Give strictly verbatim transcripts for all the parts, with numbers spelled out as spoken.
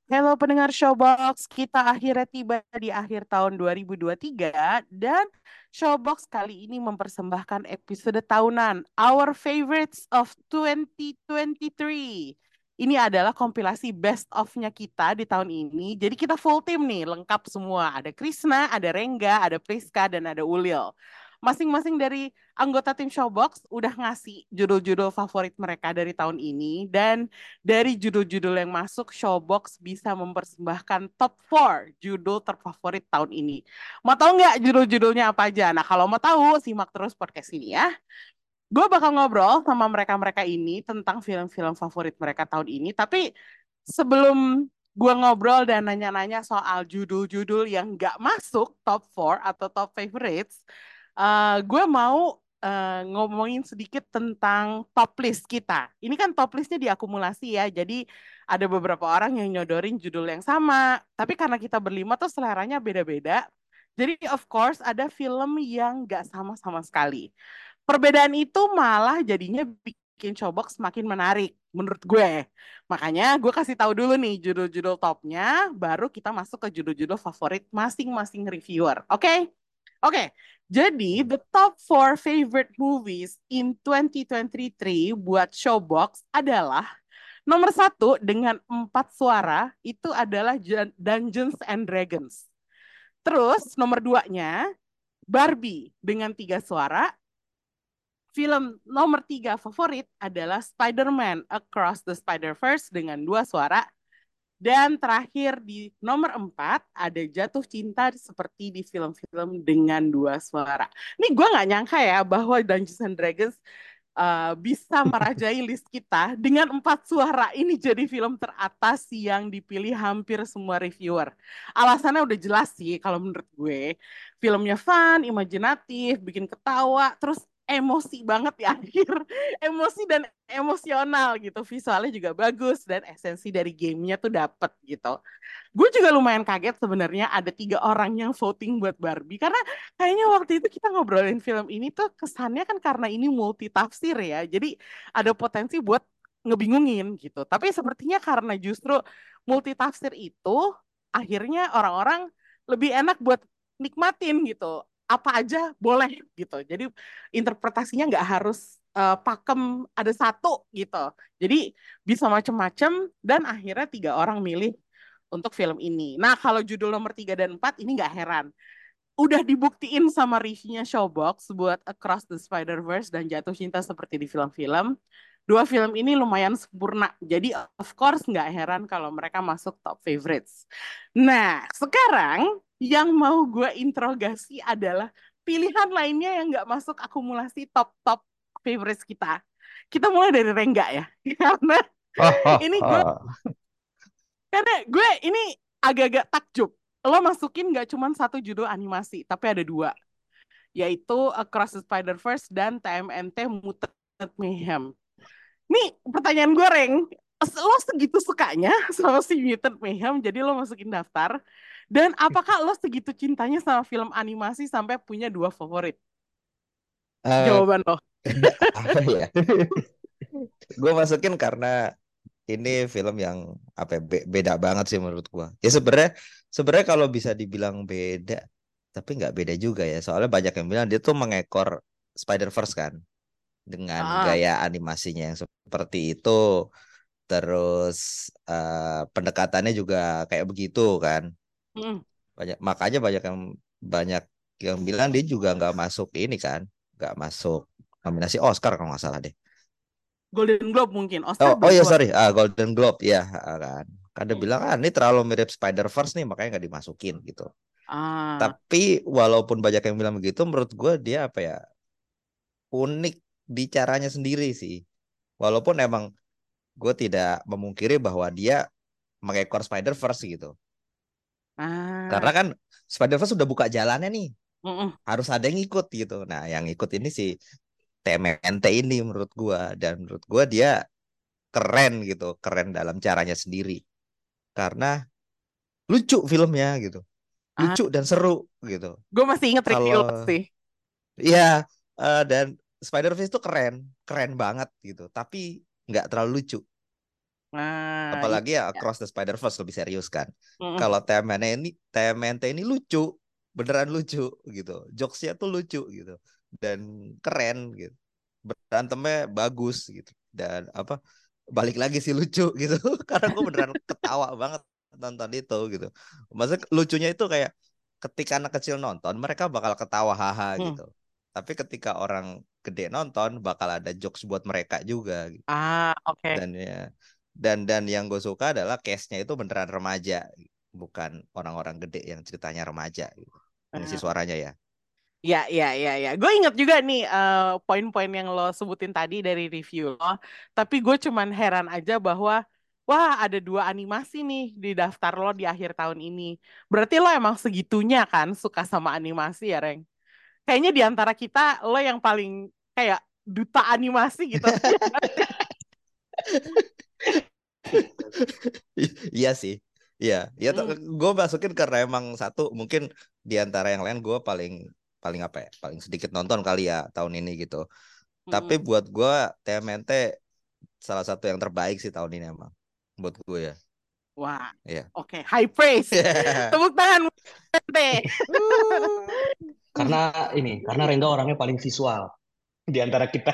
Halo pendengar Showbox, kita akhirnya tiba di akhir tahun dua ribu dua puluh tiga dan Showbox kali ini mempersembahkan episode tahunan Our Favorites of dua ribu dua puluh tiga. Ini adalah kompilasi best of-nya kita di tahun ini. Jadi kita full team nih, lengkap semua. Ada Krisna, ada Rengga, ada Priska, dan ada Ulil. Masing-masing dari anggota tim Showbox udah ngasih judul-judul favorit mereka dari tahun ini. Dan dari judul-judul yang masuk, Showbox bisa mempersembahkan top empat judul terfavorit tahun ini. Mau tahu nggak judul-judulnya apa aja? Nah, kalau mau tahu, simak terus podcast ini ya. Gue bakal ngobrol sama mereka-mereka ini tentang film-film favorit mereka tahun ini. Tapi sebelum gue ngobrol dan nanya-nanya soal judul-judul yang nggak masuk top empat atau top favorites, eh, gue mau eh, ngomongin sedikit tentang top list kita. Ini kan top listnya diakumulasi ya, jadi ada beberapa orang yang nyodorin judul yang sama. Tapi karena kita berlima tuh seleranya beda-beda, jadi of course ada film yang nggak sama sama sekali. Perbedaan itu malah jadinya bikin Showbox semakin menarik menurut gue. Makanya gue kasih tahu dulu nih judul-judul topnya, baru kita masuk ke judul-judul favorit masing-masing reviewer. Oke? Okay? Oke. Okay. Jadi the top four favorite movies in dua ribu dua puluh tiga buat Showbox adalah nomor satu dengan empat suara itu adalah Dungeons and Dragons. Terus nomor duanya Barbie dengan tiga suara. Film nomor tiga favorit adalah Spider-Man Across the Spider-Verse dengan dua suara. Dan terakhir di nomor empat ada Jatuh Cinta seperti di film-film dengan dua suara. Ini gue nggak nyangka ya bahwa Dungeons and Dragons uh, bisa merajai list kita dengan empat suara. Ini jadi film teratas yang dipilih hampir semua reviewer. Alasannya udah jelas sih kalau menurut gue. Filmnya fun, imajinatif, bikin ketawa, terus emosi banget di akhir. Emosi dan emosional gitu. Visualnya juga bagus dan esensi dari gamenya tuh dapet gitu. Gue juga lumayan kaget sebenarnya ada tiga orang yang voting buat Barbie karena kayaknya waktu itu kita ngobrolin film ini tuh kesannya kan karena ini multi tafsir ya, jadi ada potensi buat ngebingungin gitu. Tapi sepertinya karena justru multi tafsir itu akhirnya orang-orang lebih enak buat nikmatin gitu. Apa aja boleh gitu. Jadi interpretasinya nggak harus uh, pakem ada satu gitu. Jadi bisa macem-macem dan akhirnya tiga orang milih untuk film ini. Nah, kalau judul nomor tiga dan empat ini nggak heran. Udah dibuktiin sama reviewnya Showbox buat Across the Spider-Verse dan Jatuh Cinta seperti di film-film. Dua film ini lumayan sempurna. Jadi of course nggak heran kalau mereka masuk top favorites. Nah, sekarang yang mau gue interogasi adalah pilihan lainnya yang nggak masuk akumulasi top-top favorites kita. Kita mulai dari Rengga ya. Karena Oh, oh, ini gue oh. karena gue ini agak-agak takjub. Lo masukin gak cuma satu judul animasi, tapi ada dua. Yaitu Across the Spider-Verse dan T M N T Mutant Mayhem. Nih pertanyaan gue, Reng. Lo segitu sukanya sama si Mutant Mayhem, jadi lo masukin daftar. Dan apakah lo segitu cintanya sama film animasi sampai punya dua favorit? Eh, Jawaban lo. apa ya? Gue masukin karena ini film yang apa ya, be- beda banget sih menurut gua. Ya sebenarnya sebenarnya kalau bisa dibilang beda, tapi nggak beda juga ya. Soalnya banyak yang bilang dia tuh mengekor Spider-Verse kan dengan Ah, gaya animasinya yang seperti itu. Terus eh, pendekatannya juga kayak begitu kan. mm, Banyak makanya banyak yang banyak yang bilang dia juga nggak masuk ini kan, nggak masuk nominasi Oscar kalau nggak salah deh. Golden Globe mungkin. Oh, Oscar oh belum ya keluar. sorry, ah, Golden Globe ya ah, kan. Kan dia Mm. bilang ah ini terlalu mirip Spider-Verse nih makanya nggak dimasukin gitu. Ah, Tapi walaupun banyak yang bilang begitu, menurut gue dia apa ya unik di caranya sendiri sih. Walaupun emang gue tidak memungkiri bahwa dia mengekor Spider-Verse gitu. Karena ah, kan Spider-Verse sudah buka jalannya nih, mm-mm. harus ada yang ikut gitu. Nah, yang ikut ini si T M N T ini menurut gua dan menurut gua dia keren gitu, keren dalam caranya sendiri. Karena lucu filmnya gitu, Ah, lucu dan seru gitu. gue masih inget review Kalau lo sih. ya eh, dan Spider-Verse itu keren, keren banget gitu. Tapi nggak terlalu lucu. Nah, iya. Apalagi ya Across the Spider-Verse lebih serius kan. Mm. Kalau T M N ini T M N T ini lucu, beneran lucu gitu. Jokesnya tuh lucu gitu dan keren gitu. Berantemnya bagus gitu dan apa balik lagi sih lucu gitu karena gue beneran ketawa banget nonton itu gitu. Maksudnya lucunya itu kayak ketika anak kecil nonton mereka bakal ketawa haha Mm. gitu. Tapi ketika orang gede nonton bakal ada jokes buat mereka juga gitu. Ah, oke. Dan ya dan dan yang gue suka adalah case-nya itu beneran remaja bukan orang-orang gede yang ceritanya remaja gitu. Pengisi Ah, suaranya ya. ya, ya, ya, ya. Gue inget juga nih eh, poin-poin yang lo sebutin tadi dari review lo. Tapi gue cuman heran aja bahwa, wah ada dua animasi nih di daftar lo di akhir tahun ini. Berarti lo emang segitunya kan suka sama animasi ya, Reng? Kayaknya di antara kita, lo yang paling kayak duta animasi gitu. Iya sih. Iya, ya Hmm, gue masukin karena emang satu mungkin di antara yang lain gue paling paling apa ya, paling sedikit nonton kali ya tahun ini gitu. Tapi hmm. buat gue T M N T salah satu yang terbaik sih tahun ini emang buat gue ya. Wah, Iya. oke. High praise. Tepuk tangan, Teh. Karena ini, karena Rengga orangnya paling visual di antara kita.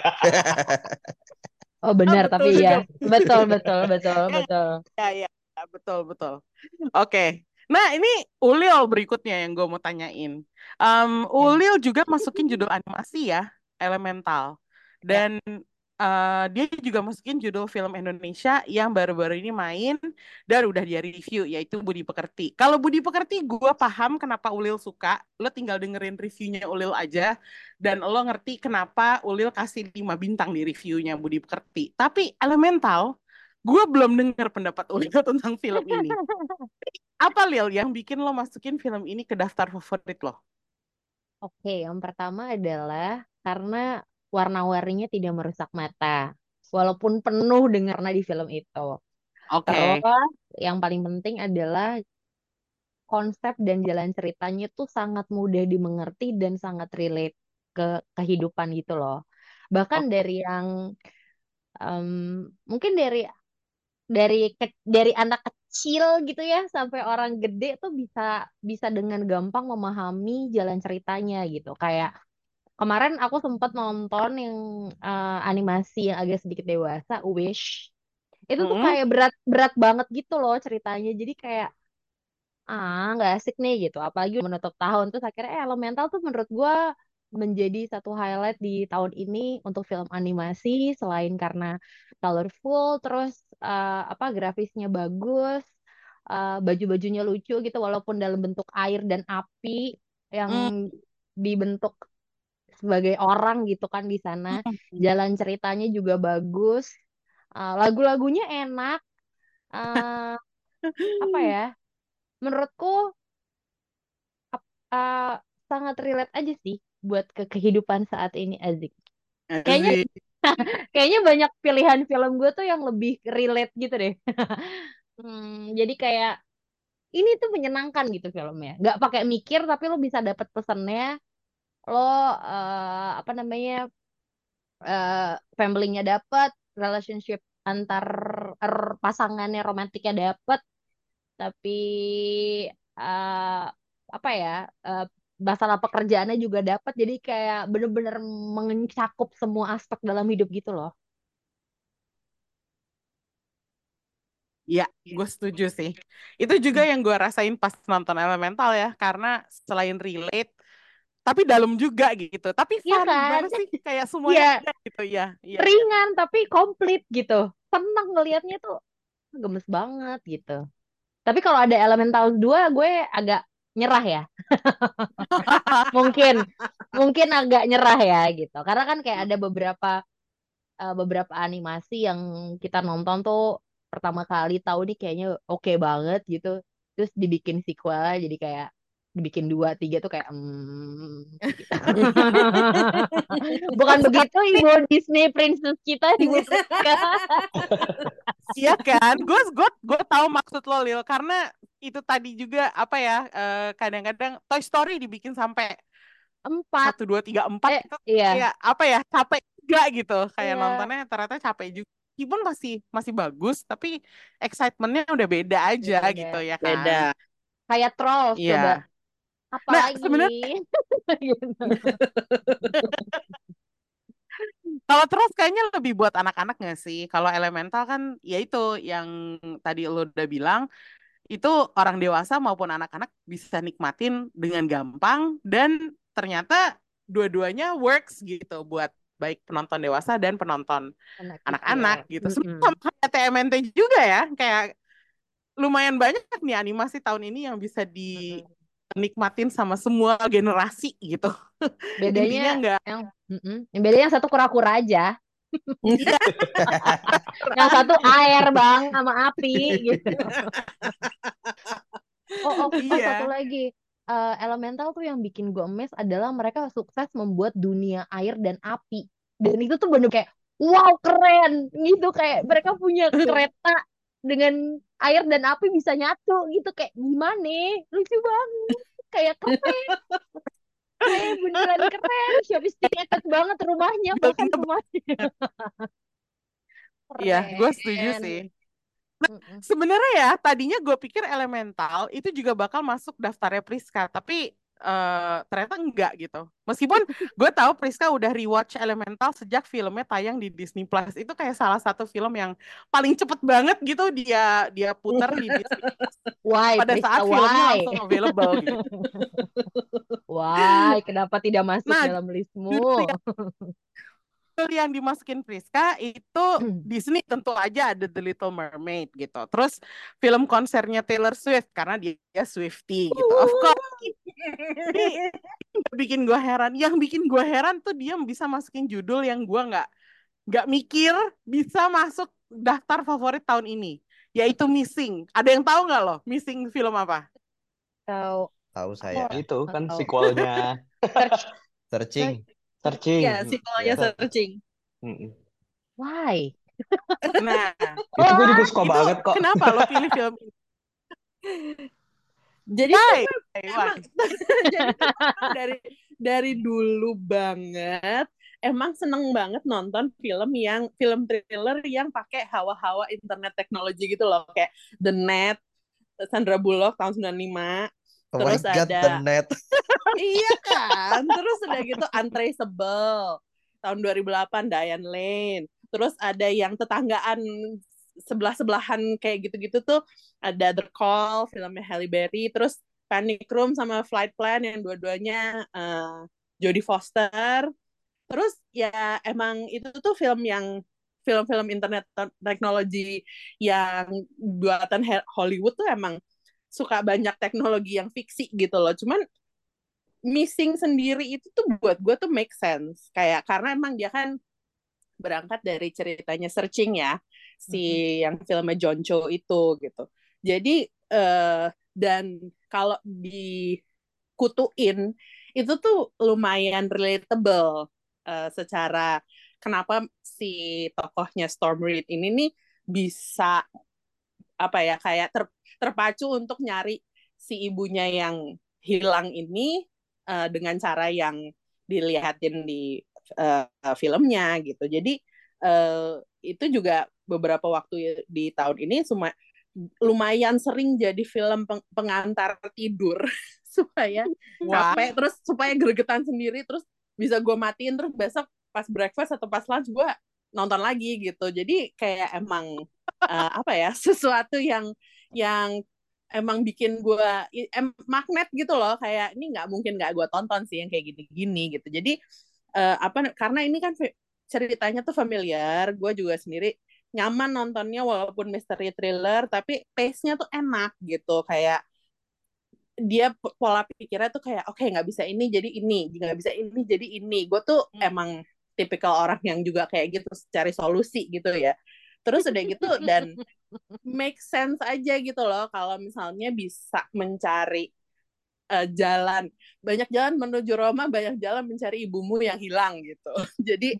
Oh Ah, benar, betul tapi juga. ya betul betul betul Ya, betul. ya, ya, ya, betul, betul. Oke. Nah, ini Ulil berikutnya yang gue mau tanyain. Em, Ya, Ulil juga masukin judul animasi ya, Elemental. ya. Dan eh, dia juga masukin judul film Indonesia yang baru-baru ini main dan udah dia review, yaitu Budi Pekerti. Kalau Budi Pekerti, gue paham kenapa Ulil suka. Lo tinggal dengerin reviewnya Ulil aja. Dan lo ngerti kenapa Ulil kasih lima bintang di reviewnya Budi Pekerti. Tapi Elemental, gue belum dengar pendapat Ulil tentang film ini. Apa Lil yang bikin lo masukin film ini ke daftar favorit lo? Oke, yang pertama adalah karena warna-warninya tidak merusak mata, walaupun penuh dengan warna di film itu. Oke. Terus yang paling penting adalah konsep dan jalan ceritanya tuh sangat mudah dimengerti dan sangat relate ke kehidupan gitu loh. Bahkan Oke. dari yang em, mungkin dari dari ke- dari anak kecil gitu ya sampai orang gede tuh bisa bisa dengan gampang memahami jalan ceritanya gitu. Kayak kemarin aku sempat nonton yang eh, animasi yang agak sedikit dewasa, Wish. Itu tuh Mm-mm. kayak berat berat banget gitu loh ceritanya. Jadi kayak ah nggak asik nih gitu. Apalagi menutup tahun terus akhirnya eh, Elemental tuh menurut gua menjadi satu highlight di tahun ini untuk film animasi selain karena colorful terus eh, apa grafisnya bagus, eh, baju-bajunya lucu gitu walaupun dalam bentuk air dan api yang Mm. dibentuk sebagai orang gitu kan di sana. Mm. Jalan ceritanya juga bagus, eh, lagu-lagunya enak, eh, apa ya? Menurutku eh, sangat relate aja sih buat ke kehidupan saat ini Azik. Kayaknya Asik. kayaknya banyak pilihan film gue tuh yang lebih relate gitu deh. Hmm, jadi kayak ini tuh menyenangkan gitu filmnya. Nggak pakai mikir tapi lo bisa dapet pesannya. Lo eh, apa namanya eh, family-nya dapet, relationship antar er- pasangannya romantiknya dapet, tapi eh, apa ya eh, masalah pekerjaannya juga dapat jadi kayak bener-bener mencakup semua aspek dalam hidup gitu loh. Ya, gue setuju sih. Itu juga yang gue rasain pas nonton Elemental ya, karena selain relate, tapi dalam juga gitu. Tapi Iya fun, kan? gimana sih? Kayak semuanya Iya, ada gitu ya. Iya, iya. ringan tapi komplit gitu. Seneng ngelihatnya tuh gemes banget gitu. Tapi kalau ada Elemental dua gue agak nyerah ya. Mungkin mungkin agak nyerah ya gitu. Karena kan kayak ada beberapa eh, beberapa animasi yang kita nonton tuh pertama kali tahu nih kayaknya oke banget gitu. Terus dibikin sequel jadi kayak dibikin dua tiga tuh kayak hmm, gitu. Bukan Suka begitu Ibu Disney Princess kita Ibu Priska. iya kan? Gue gue gue tahu maksud lo Lil, karena itu tadi juga apa ya? eh, Kadang-kadang Toy Story dibikin sampai Empat satu dua tiga empat eh itu iya kayak apa ya? Capek juga gitu. Kayak iya nontonnya ternyata capek juga. meskipun masih masih bagus, tapi excitementnya udah beda aja Beda. gitu ya Beda. kan. Kayak Trolls coba. Iya. Apa Nah, lagi? sebenarnya Gitu. kalau terus kayaknya lebih buat anak-anak nggak sih? Kalau Elemental kan ya itu yang tadi lo udah bilang, itu orang dewasa maupun anak-anak bisa nikmatin dengan gampang dan ternyata dua-duanya works gitu buat baik penonton dewasa dan penonton Anak anak-anak kecil. gitu. Mm-mm. Sebenarnya sama kayak T M N T juga ya, kayak lumayan banyak nih animasi tahun ini yang bisa Mm-mm. dinikmatin sama semua generasi gitu. Intinya Bedanya nggak, yang mm-mm. Yang bedanya yang satu kura-kura aja. iya Yang kan? satu air, Bang, sama api gitu. Oh, oh, oh, satu Iya. lagi. Eh, Elemental tuh yang bikin gue amazed adalah mereka sukses membuat dunia air dan api. Dan itu tuh bener kayak, wow, keren gitu. Kayak mereka punya kereta dengan air dan api bisa nyatu gitu. Kayak gimana? Lucu banget. Kayak keren. Kayak beneran keren. Sophisticated banget rumahnya. Bahkan Buildingnya, rumahnya. iya, gue setuju Keren. sih. Mm-mm. Sebenarnya ya, tadinya gue pikir Elemental itu juga bakal masuk daftarnya Priska, tapi eh, ternyata enggak gitu. Meskipun gue tahu Priska udah rewatch Elemental sejak filmnya tayang di Disney Plus. Itu kayak salah satu film yang paling cepet banget gitu dia dia putar di Disney Plus Why, pada Priska, saat filmnya why? langsung available gitu. Why? Kenapa tidak masuk Nah, dalam listmu? judul yang, judul yang dimasukin Priska itu Disney tentu aja ada The Little Mermaid gitu. Terus film konsernya Taylor Swift karena dia, dia Swiftie gitu. Of course. Tapi yang bikin gue heran, yang bikin gue heran tuh dia bisa masukin judul yang gue nggak nggak mikir bisa masuk daftar favorit tahun ini, yaitu Missing. Ada yang tahu nggak loh Missing film apa? Tahu. Tahu Aku saya. Itu kan tahu. sequelnya Search. Searching. Searching. Iya, sequelnya Iya. Searching. Mm-mm. Why? Nah, Itu gue juga suka itu banget kok. kenapa lo pilih film ini? Jadi tuh Why? gue Why? emang jadi tuh gue emang dari dari dulu banget emang seneng banget nonton film yang film thriller yang pakai hawa-hawa internet teknologi gitu loh, kayak The Net, Sandra Bullock tahun sembilan puluh lima. Oh my Terus God, ada The Net. iya kan, terus udah gitu Untraceable tahun dua ribu delapan, Diane Lane. Terus ada yang tetanggaan sebelah-sebelahan kayak gitu-gitu tuh, ada The Call, filmnya Halle Berry. Terus Panic Room sama Flight Plan yang dua-duanya uh, Jodie Foster. Terus ya emang itu tuh film yang film-film internet teknologi yang buatan Hollywood tuh emang suka banyak teknologi yang fiksi gitu loh. Cuman Missing sendiri itu tuh buat gue tuh make sense. Kayak karena emang dia kan berangkat dari ceritanya Searching ya, si Mm-mm. yang filmnya John Cho itu gitu. Jadi uh, dan kalau dikutuin itu tuh lumayan relatable uh, secara kenapa si tokohnya Storm Reid ini nih bisa apa ya kayak ter, terpacu untuk nyari si ibunya yang hilang ini uh, dengan cara yang dilihatin di uh, filmnya gitu. Jadi uh, itu juga beberapa waktu di tahun ini cuma lumayan sering jadi film peng- pengantar tidur supaya Wah, capek terus supaya gregetan sendiri terus bisa gue matiin terus besok pas breakfast atau pas lunch gue nonton lagi gitu. Jadi kayak emang uh, apa ya sesuatu yang yang emang bikin gue em, magnet gitu loh, kayak ini nggak mungkin nggak gue tonton sih yang kayak gini-gini gitu. Jadi uh, apa karena ini kan ceritanya tuh familiar, gue juga sendiri nyaman nontonnya walaupun misteri thriller tapi pace-nya tuh enak gitu, kayak dia pola pikirnya tuh kayak oke okay, nggak bisa ini jadi ini, nggak bisa ini jadi ini. Gue tuh emang tipikal orang yang juga kayak gitu cari solusi gitu ya. Terus udah gitu dan make sense aja gitu loh kalau misalnya bisa mencari uh, jalan, banyak jalan menuju Roma, banyak jalan mencari ibumu yang hilang gitu. Jadi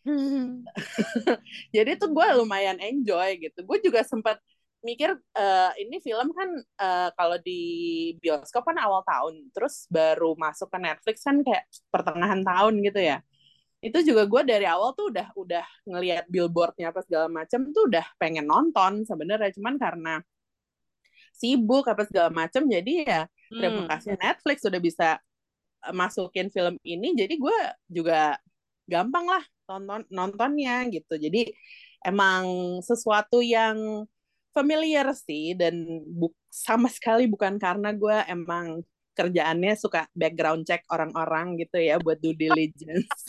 jadi tuh gue lumayan enjoy gitu. Gue juga sempat mikir uh, ini film kan uh, kalau di bioskop kan awal tahun, terus baru masuk ke Netflix kan kayak pertengahan tahun gitu ya. itu juga gue dari awal tuh udah udah ngelihat billboardnya apa segala macam tuh udah pengen nonton sebenarnya, cuman karena sibuk apa segala macam jadi ya terima Hmm. kasih Netflix udah bisa eh, masukin film ini, jadi gue juga gampang lah tonton nontonnya gitu. Jadi emang sesuatu yang familiar sih, dan bu- sama sekali bukan karena gue emang kerjaannya suka background check orang-orang gitu ya buat due diligence.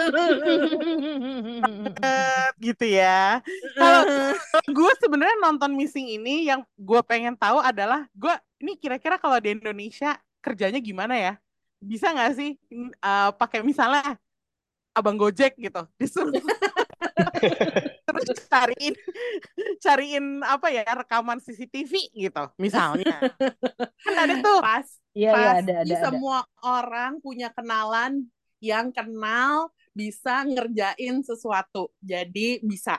Gitu ya. Kalau gue sebenarnya nonton Missing ini yang gue pengen tahu adalah gue ini kira-kira kalau di Indonesia kerjanya gimana ya? Bisa nggak sih uh, pakai misalnya abang Gojek gitu disuruh terus cariin cariin apa ya rekaman C C T V gitu misalnya. Kan ada tuh. Pas, Iya, iya, ada, pasti ada, ada. semua orang punya kenalan yang kenal bisa ngerjain sesuatu. Jadi bisa.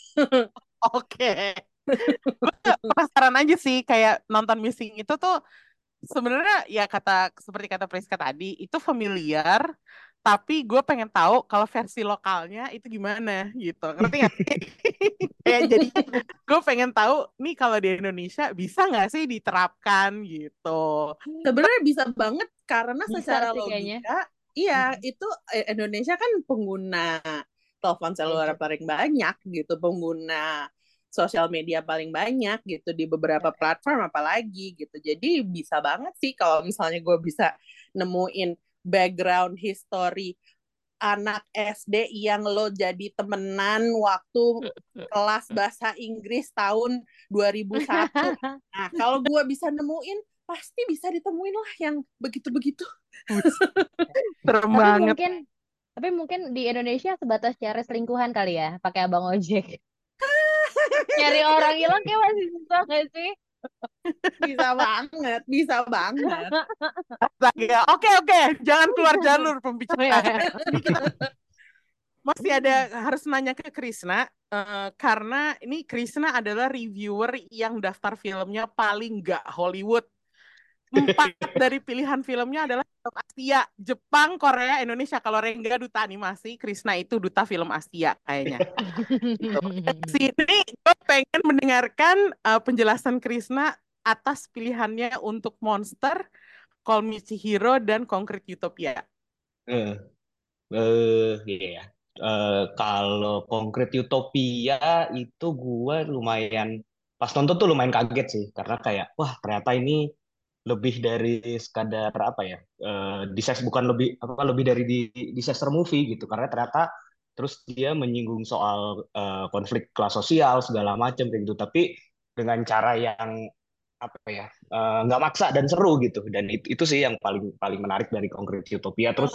Oke. Gue penasaran aja sih kayak nonton Missing itu tuh sebenarnya ya kata seperti kata Priska tadi itu familiar, tapi gue pengen tahu kalau versi lokalnya itu gimana gitu, ngerti nggak sih? Kayak jadi gue pengen tahu nih kalau di Indonesia bisa nggak sih diterapkan gitu. Sebenarnya bisa banget karena Bisa secara sih kayaknya. logika, iya Mm-mm. itu eh, Indonesia kan pengguna telepon seluler Gadget. paling banyak gitu, pengguna sosial media paling banyak gitu di beberapa Ya. platform apalagi gitu. Jadi bisa banget sih kalau misalnya gue bisa nemuin background history anak S D yang lo jadi temenan waktu kelas bahasa Inggris tahun dua ribu satu. Nah, kalau gue bisa nemuin, pasti bisa ditemuin lah yang begitu-begitu. Serem Tapi banget. mungkin, tapi mungkin di Indonesia sebatas cari selingkuhan kali ya, pakai abang ojek. Nyari orang hilang kayak masih susah nggak sih? Bisa banget, bisa banget. Astaga. Oke oke, jangan keluar jalur pembicaraan. Ini kita masih ada harus nanya ke Krisna eh, karena ini Krisna adalah reviewer yang daftar filmnya paling nggak Hollywood. Empat dari pilihan filmnya adalah film Asia, Jepang, Korea, Indonesia. Kalau Rengga duta animasi, Krisna itu duta film Asia kayaknya. Gitu. Sini gue pengen mendengarkan uh, penjelasan Krisna atas pilihannya untuk Monster, Call Me Chihiro, dan Concrete Utopia. Eh, eh, iya ya. Eh, kalau Concrete Utopia itu gue lumayan pas nonton tuh lumayan kaget sih karena kayak wah ternyata ini lebih dari sekadar apa ya eh, disaster bukan lebih apa lebih dari di disaster movie gitu karena ternyata terus dia menyinggung soal eh, konflik kelas sosial segala macam kayak gitu tapi dengan cara yang apa ya eh, nggak maksa dan seru gitu dan itu, itu sih yang paling paling menarik dari Concrete Utopia terus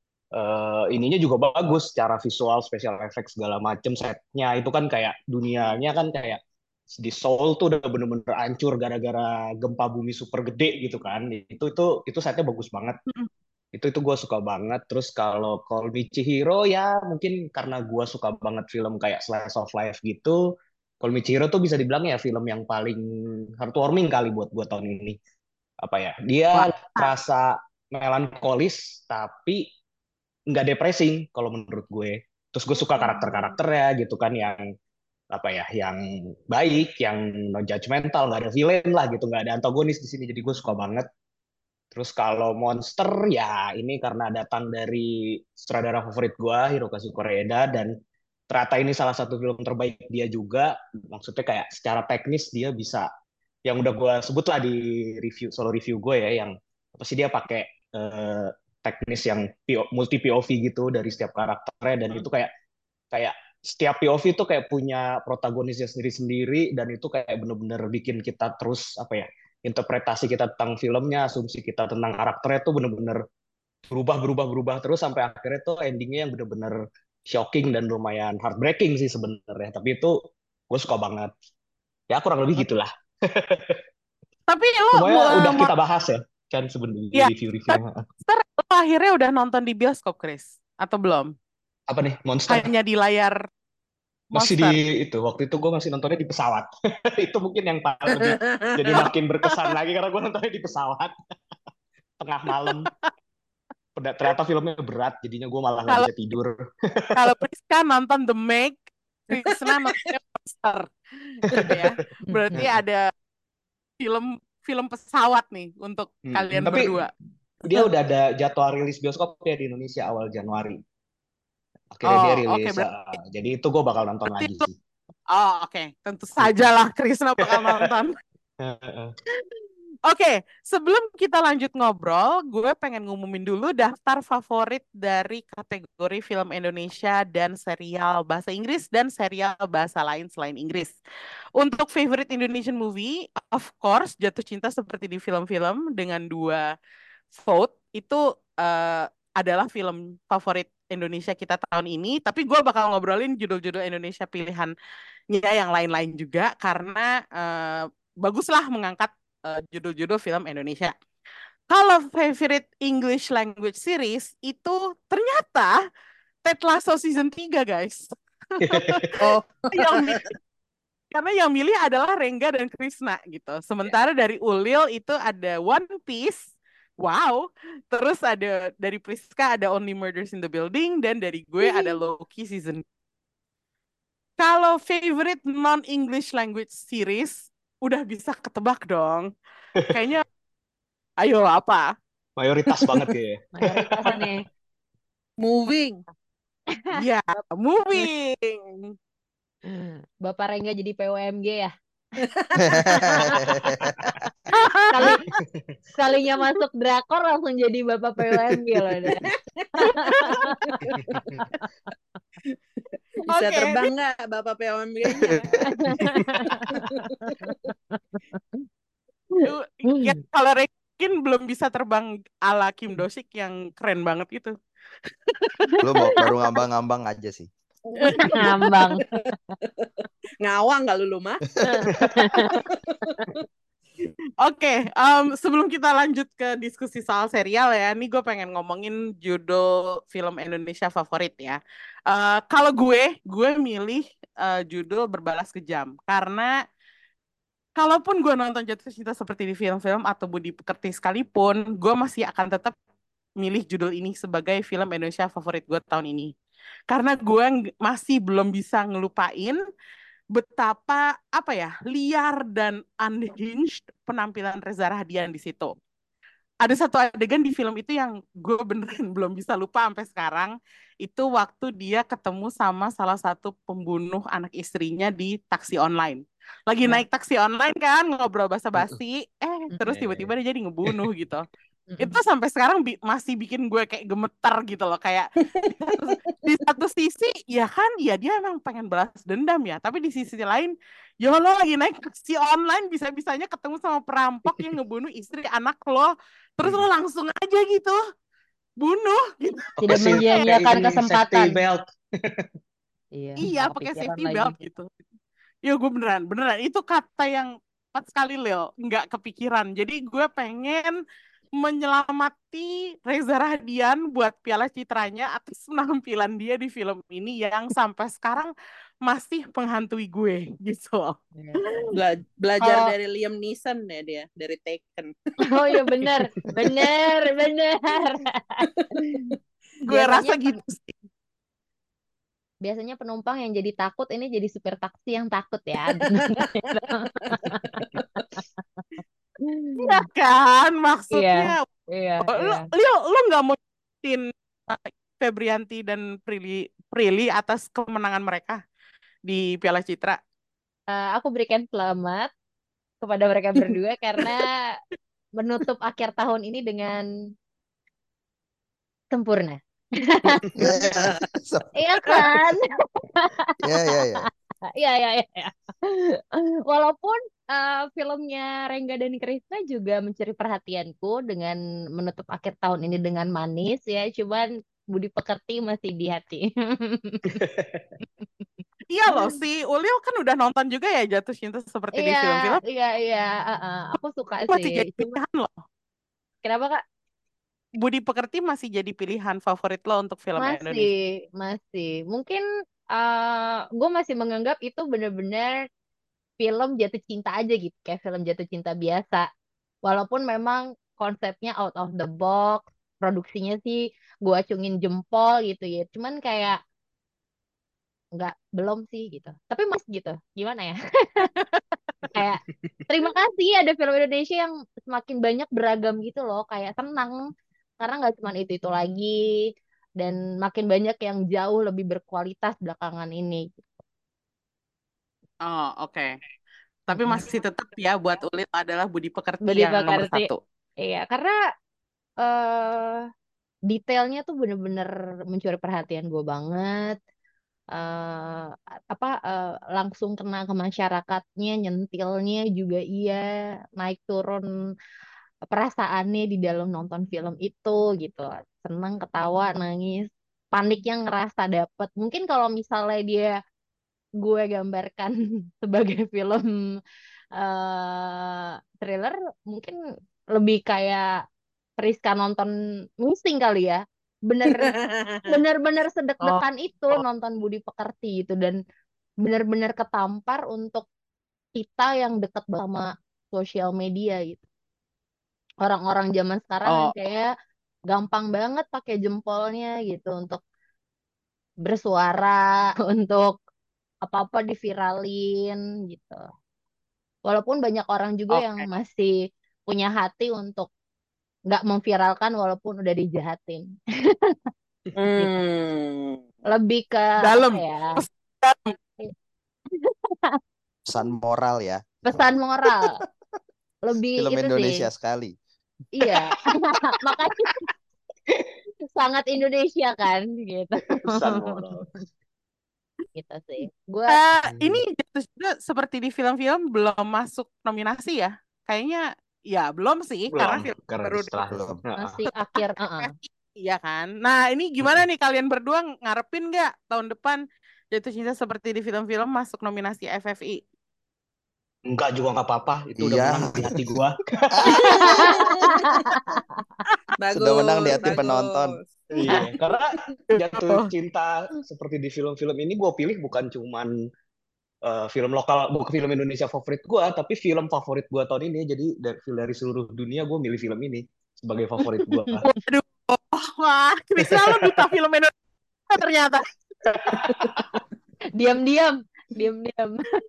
eh, ininya juga bagus secara visual, special effects segala macem setnya itu kan kayak dunianya kan kayak di Seoul tuh udah bener-bener hancur gara-gara gempa bumi super gede gitu kan itu itu itu setnya bagus banget itu itu gue suka banget terus kalau Call Me Chihiro ya mungkin karena gue suka banget film kayak slice of life gitu Call Me Chihiro tuh bisa dibilang ya film yang paling heartwarming kali buat gue tahun ini apa ya dia Wah, terasa melankolis tapi nggak depressing kalau menurut gue. Terus gue suka karakter-karakternya gitu kan yang apa ya, yang baik, yang non judgmental, nggak ada villain lah gitu, nggak ada antagonis di sini. Jadi gue suka banget. Terus kalau Monster ya ini karena datang dari sutradara favorit gue Hirokazu Koreeda dan ternyata ini salah satu film terbaik dia juga. Maksudnya kayak secara teknis dia bisa yang udah gue sebut lah di review solo review gue ya yang apa sih dia pakai eh, teknis yang multi P O V gitu dari setiap karakternya dan itu kayak kayak setiap P O V itu kayak punya protagonisnya sendiri-sendiri dan itu kayak bener-bener bikin kita terus apa ya interpretasi kita tentang filmnya asumsi kita tentang karakternya tuh bener-bener berubah berubah berubah terus sampai akhirnya tuh endingnya yang bener-bener shocking dan lumayan heartbreaking sih sebenarnya tapi itu gue suka banget ya kurang lebih gitulah tapi lo semuanya uh, udah mau kita bahas ya kan sebenarnya ya, review-reviewnya Monster lo akhirnya udah nonton di bioskop, Chris? Atau belum? apa nih Monster Hanya di layar masih di Monster. itu waktu itu gue masih nontonnya di pesawat itu mungkin yang paling lebih jadi makin berkesan lagi karena gue nontonnya di pesawat tengah malam ternyata filmnya berat, jadinya gue malah nggak Kalau bisa tidur. kalau Priska nonton The Meg, Krisna nontonnya Monster. Gitu ya. Berarti ada film film pesawat nih untuk Hmm, kalian Tapi berdua. dia udah ada jadwal rilis bioskop ya di Indonesia awal Januari. Akhirnya dia Oh, oke. rilis, Berarti uh, jadi itu gue bakal nonton berarti lagi lu, sih. oh oke. Tentu saja lah Krisna bakal nonton. Oke, sebelum kita lanjut ngobrol, gue pengen ngumumin dulu daftar favorit dari kategori film Indonesia dan serial bahasa Inggris dan serial bahasa lain selain Inggris. Untuk favorite Indonesian movie, of course, Jatuh Cinta seperti di film-film dengan dua vote itu eh, adalah film favorit Indonesia kita tahun ini. Tapi gue bakal ngobrolin judul-judul Indonesia pilihannya yang lain-lain juga karena eh, baguslah mengangkat eh, judul-judul film Indonesia. Kalau favorite English language series itu ternyata Ted Lasso season tiga, guys. Oh, Yang milih, karena yang milih adalah Rengga dan Krisna gitu. Sementara dari Ulil itu ada One Piece. Wow. Terus ada dari Priska ada Only Murders in the Building dan dari gue ada Loki season. Kalau favorite non-English language series udah bisa ketebak dong. Kayaknya ayo apa? Mayoritas banget ya. Mayoritas nih. moving. Ya, moving. Bapak Rengga jadi P U M G ya. Kali kalinya masuk drakor langsung jadi Bapak P U M G loh deh. Bisa Oke, terbang nggak Bapak P O M G-nya? ya, kalau Rekin belum bisa terbang ala Kim Do-sik yang keren banget itu. Lu mau baru ngambang-ngambang aja sih. Ngambang. Ngawang nggak lu mah? Oke, em, sebelum kita lanjut ke diskusi soal serial ya, nih gue pengen ngomongin judul film Indonesia favorit ya. Eh, kalau gue, gue milih eh, judul Berbalas Kejam karena kalaupun gue nonton Jatuh Cinta seperti di film-film atau Budi Pekerti sekalipun, gue masih akan tetap milih judul ini sebagai film Indonesia favorit gue tahun ini. Karena gue ng- masih belum bisa ngelupain betapa apa ya liar dan unhinged penampilan Reza Rahadian di situ. Ada satu adegan di film itu yang gue beneran belum bisa lupa sampai sekarang. Itu waktu dia ketemu sama salah satu pembunuh anak istrinya di taksi online. Lagi Ya. naik taksi online kan, ngobrol basa-basi, eh terus Ya, ya, tiba-tiba ya. dia jadi ngebunuh gitu. Itu sampai sekarang bi- masih bikin gue kayak gemetar gitu loh. Kayak di satu, di satu sisi ya kan ya dia emang pengen balas dendam ya. Tapi di sisi lain ya lo lagi naik taksi online bisa-bisanya ketemu sama perampok yang ngebunuh istri anak lo. Terus lo langsung aja gitu bunuh gitu. Oh, Tidak kasih menyia-nyiakan pakai ini kesempatan. safety belt. Iya, Iya nggak pakai kepikiran safety lagi. belt gitu. Ya gue beneran, beneran itu kata yang tepat sekali Leo, nggak kepikiran. Jadi gue pengen menyelamati Reza Rahadian buat Piala Citranya atas penampilan dia di film ini yang sampai sekarang masih menghantui gue gitu. Iya. Bela- belajar Kalau dari Liam Neeson ya dia, dari Taken. oh iya bener, bener, bener. Gue rasa Biasanya pen- gitu sih. biasanya penumpang yang jadi takut ini jadi supir taksi yang takut ya. Iya kan Iya, maksudnya. iya, Oh, Lo, iya. Leo, lo nggak mau nyebutin uh, Febrianti dan Prilly, Prilly atas kemenangan mereka di Piala Citra? Eh, aku berikan selamat kepada mereka berdua karena menutup akhir tahun ini dengan sempurna. So, Iya kan? ya ya ya. Iya, iya, iya. Iya. Walaupun eh, filmnya Rengga dan Krisna juga mencuri perhatianku dengan menutup akhir tahun ini dengan manis ya, cuman Budi Pekerti masih di hati. Iya loh, si Ulil kan udah nonton juga ya Jatuh Cinta seperti di Iya, film-film. iya, iya. uh, uh, Aku suka Itu masih sih. jadi Cuma pilihan loh. kenapa Kak? Budi Pekerti masih jadi pilihan favorit lo untuk film Masih, Indonesia. masih. Mungkin eh gue masih menganggap itu bener-bener film jatuh cinta aja gitu, kayak film jatuh cinta biasa. Walaupun memang konsepnya out of the box, produksinya sih gue acungin jempol gitu ya. Cuman kayak nggak belum sih gitu. Tapi mas gitu, gimana ya? Kayak terima kasih ada film Indonesia yang semakin banyak beragam gitu loh. Kayak senang karena nggak cuma itu itu lagi dan makin banyak yang jauh lebih berkualitas belakangan ini. Oh, oke. Tapi Mm-mm. masih tetap ya buat Ulit adalah Budi Pekerti Budi yang nomor Pekerti, satu. iya karena eh detailnya tuh bener-bener mencuri perhatian gue banget. eh apa eh, langsung kena ke masyarakatnya, nyentilnya juga iya, naik turun perasaannya di dalam nonton film itu gitu. Senang, ketawa, nangis, paniknya ngerasa dapet. Mungkin kalau misalnya dia gue gambarkan sebagai film eh thriller, mungkin lebih kayak Priska nonton musing kali ya. Bener bener-bener Oh, sedek-dekan itu nonton Budi Pekerti itu dan bener-bener ketampar untuk kita yang dekat sama sosial media gitu. Orang-orang zaman sekarang yang oh, kayak gampang banget pakai jempolnya gitu untuk bersuara, untuk apa-apa diviralin gitu. Walaupun banyak orang juga yang oke. masih punya hati untuk nggak memviralkan walaupun udah dijahatin. Gitu. Hmm. Lebih ke apa Dalam. ya? Dalam. Pesan moral ya. Pesan moral. Lebih Film itu sih. Indonesia sekali. Iya. Makanya sangat Indonesia kan gitu. Pesan moral. Gitu sih. Gue Eh, ini Jatuh Cinta seperti di film-film belum masuk nominasi ya? Kayaknya ya belum sih karena Belum, film karena baru setelah Belum. masih akhir. uh-uh. Iya kan. Nah, ini gimana nih kalian berdua ngarepin nggak tahun depan Jatuh Cinta seperti di film-film masuk nominasi F F I? enggak juga nggak apa-apa, itu udah Iya. menang di hati gua. Bagus, Sudah menang di hati bagus. penonton. Iya, karena Jatuh Cinta seperti di film-film ini gue pilih bukan cuman eh, film lokal, bukan film Indonesia favorit gue, tapi film favorit gue tahun ini. Jadi dari, dari seluruh dunia gue milih film ini sebagai favorit gue. Waduh, wah, Krisna lo duta film Indonesia ternyata. Diam-diam, diam-diam.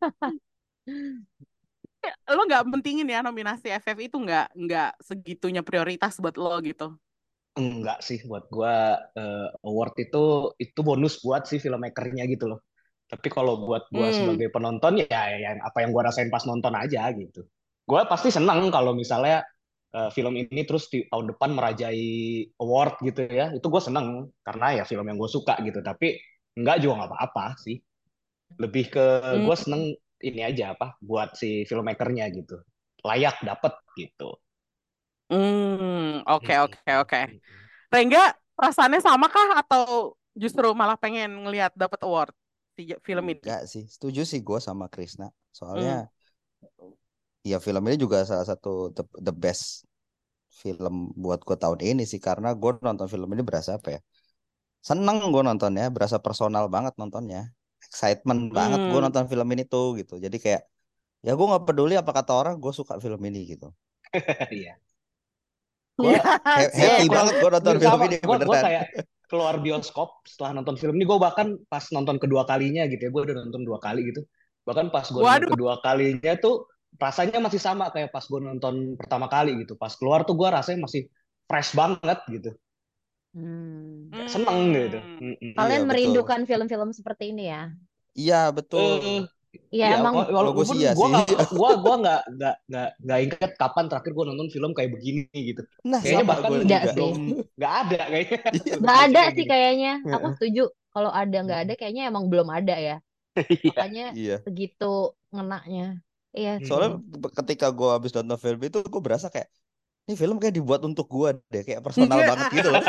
Lo nggak mentingin ya nominasi F F I itu nggak nggak segitunya prioritas buat lo gitu. Enggak sih, buat gue eh, award itu itu bonus buat si filmmakernya gitu loh. Tapi kalau buat gue Hmm. sebagai penonton ya, ya apa yang gue rasain pas nonton aja gitu. Gue pasti senang kalau misalnya eh, film ini terus di tahun depan merajai award gitu ya. Itu gue seneng karena ya film yang gue suka gitu. Tapi enggak juga nggak apa-apa sih. Lebih ke Hmm. gue seneng ini aja apa buat si filmmakernya gitu. Layak dapet gitu. Hmm, oke oke oke. Rengga, perasaannya sama kah atau justru malah pengen ngelihat dapat award di j- film ini? Enggak sih. Setuju sih gue sama Krisna. Soalnya Hmm. ya film ini juga salah satu the, the best film buat gue tahun ini sih. Karena gue nonton film ini berasa apa ya? Seneng gue nontonnya. Berasa personal banget nontonnya. Excitement banget gue Hmm. nonton film ini tuh gitu. Jadi kayak ya gue nggak peduli apa kata orang, gue suka film ini gitu. Iya. Gue Iya ha- sih. happy Gue banget gue nonton film sama, ini gue gue beneran. kayak keluar bioskop setelah nonton film ini. Gue bahkan pas nonton kedua kalinya gitu ya, gue udah nonton dua kali gitu. Bahkan pas gue nonton Waduh, kedua kalinya tuh rasanya masih sama kayak pas gue nonton pertama kali gitu. Pas keluar tuh gue rasanya masih fresh banget gitu. Hmm. Kayak seneng gitu. hmm. Mm-mm. Iya Kalian betul. merindukan film-film seperti ini ya? Iya betul. Eh, Iya iya, emang wa- Kalau gue walaupun sih iya gue sih. nggak gua gua nggak nggak nggak nggak inget kapan terakhir gue nonton film kayak begini gitu. Nah Kayaknya sama bahkan gue enggak juga. sih. belum nggak ada kayaknya Iya. film Nggak Indonesia ada kayak sih gini. kayaknya. Aku Heeh. setuju. Kalau ada nggak ada kayaknya emang belum ada ya. Iya. Makanya Iya. segitu ngenaknya. Iya sih. Soalnya Mm-mm. be- ketika gue habis nonton film itu gue berasa kayak ini film kayak dibuat untuk gue deh, kayak personal banget gitu loh.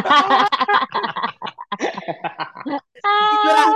Gila,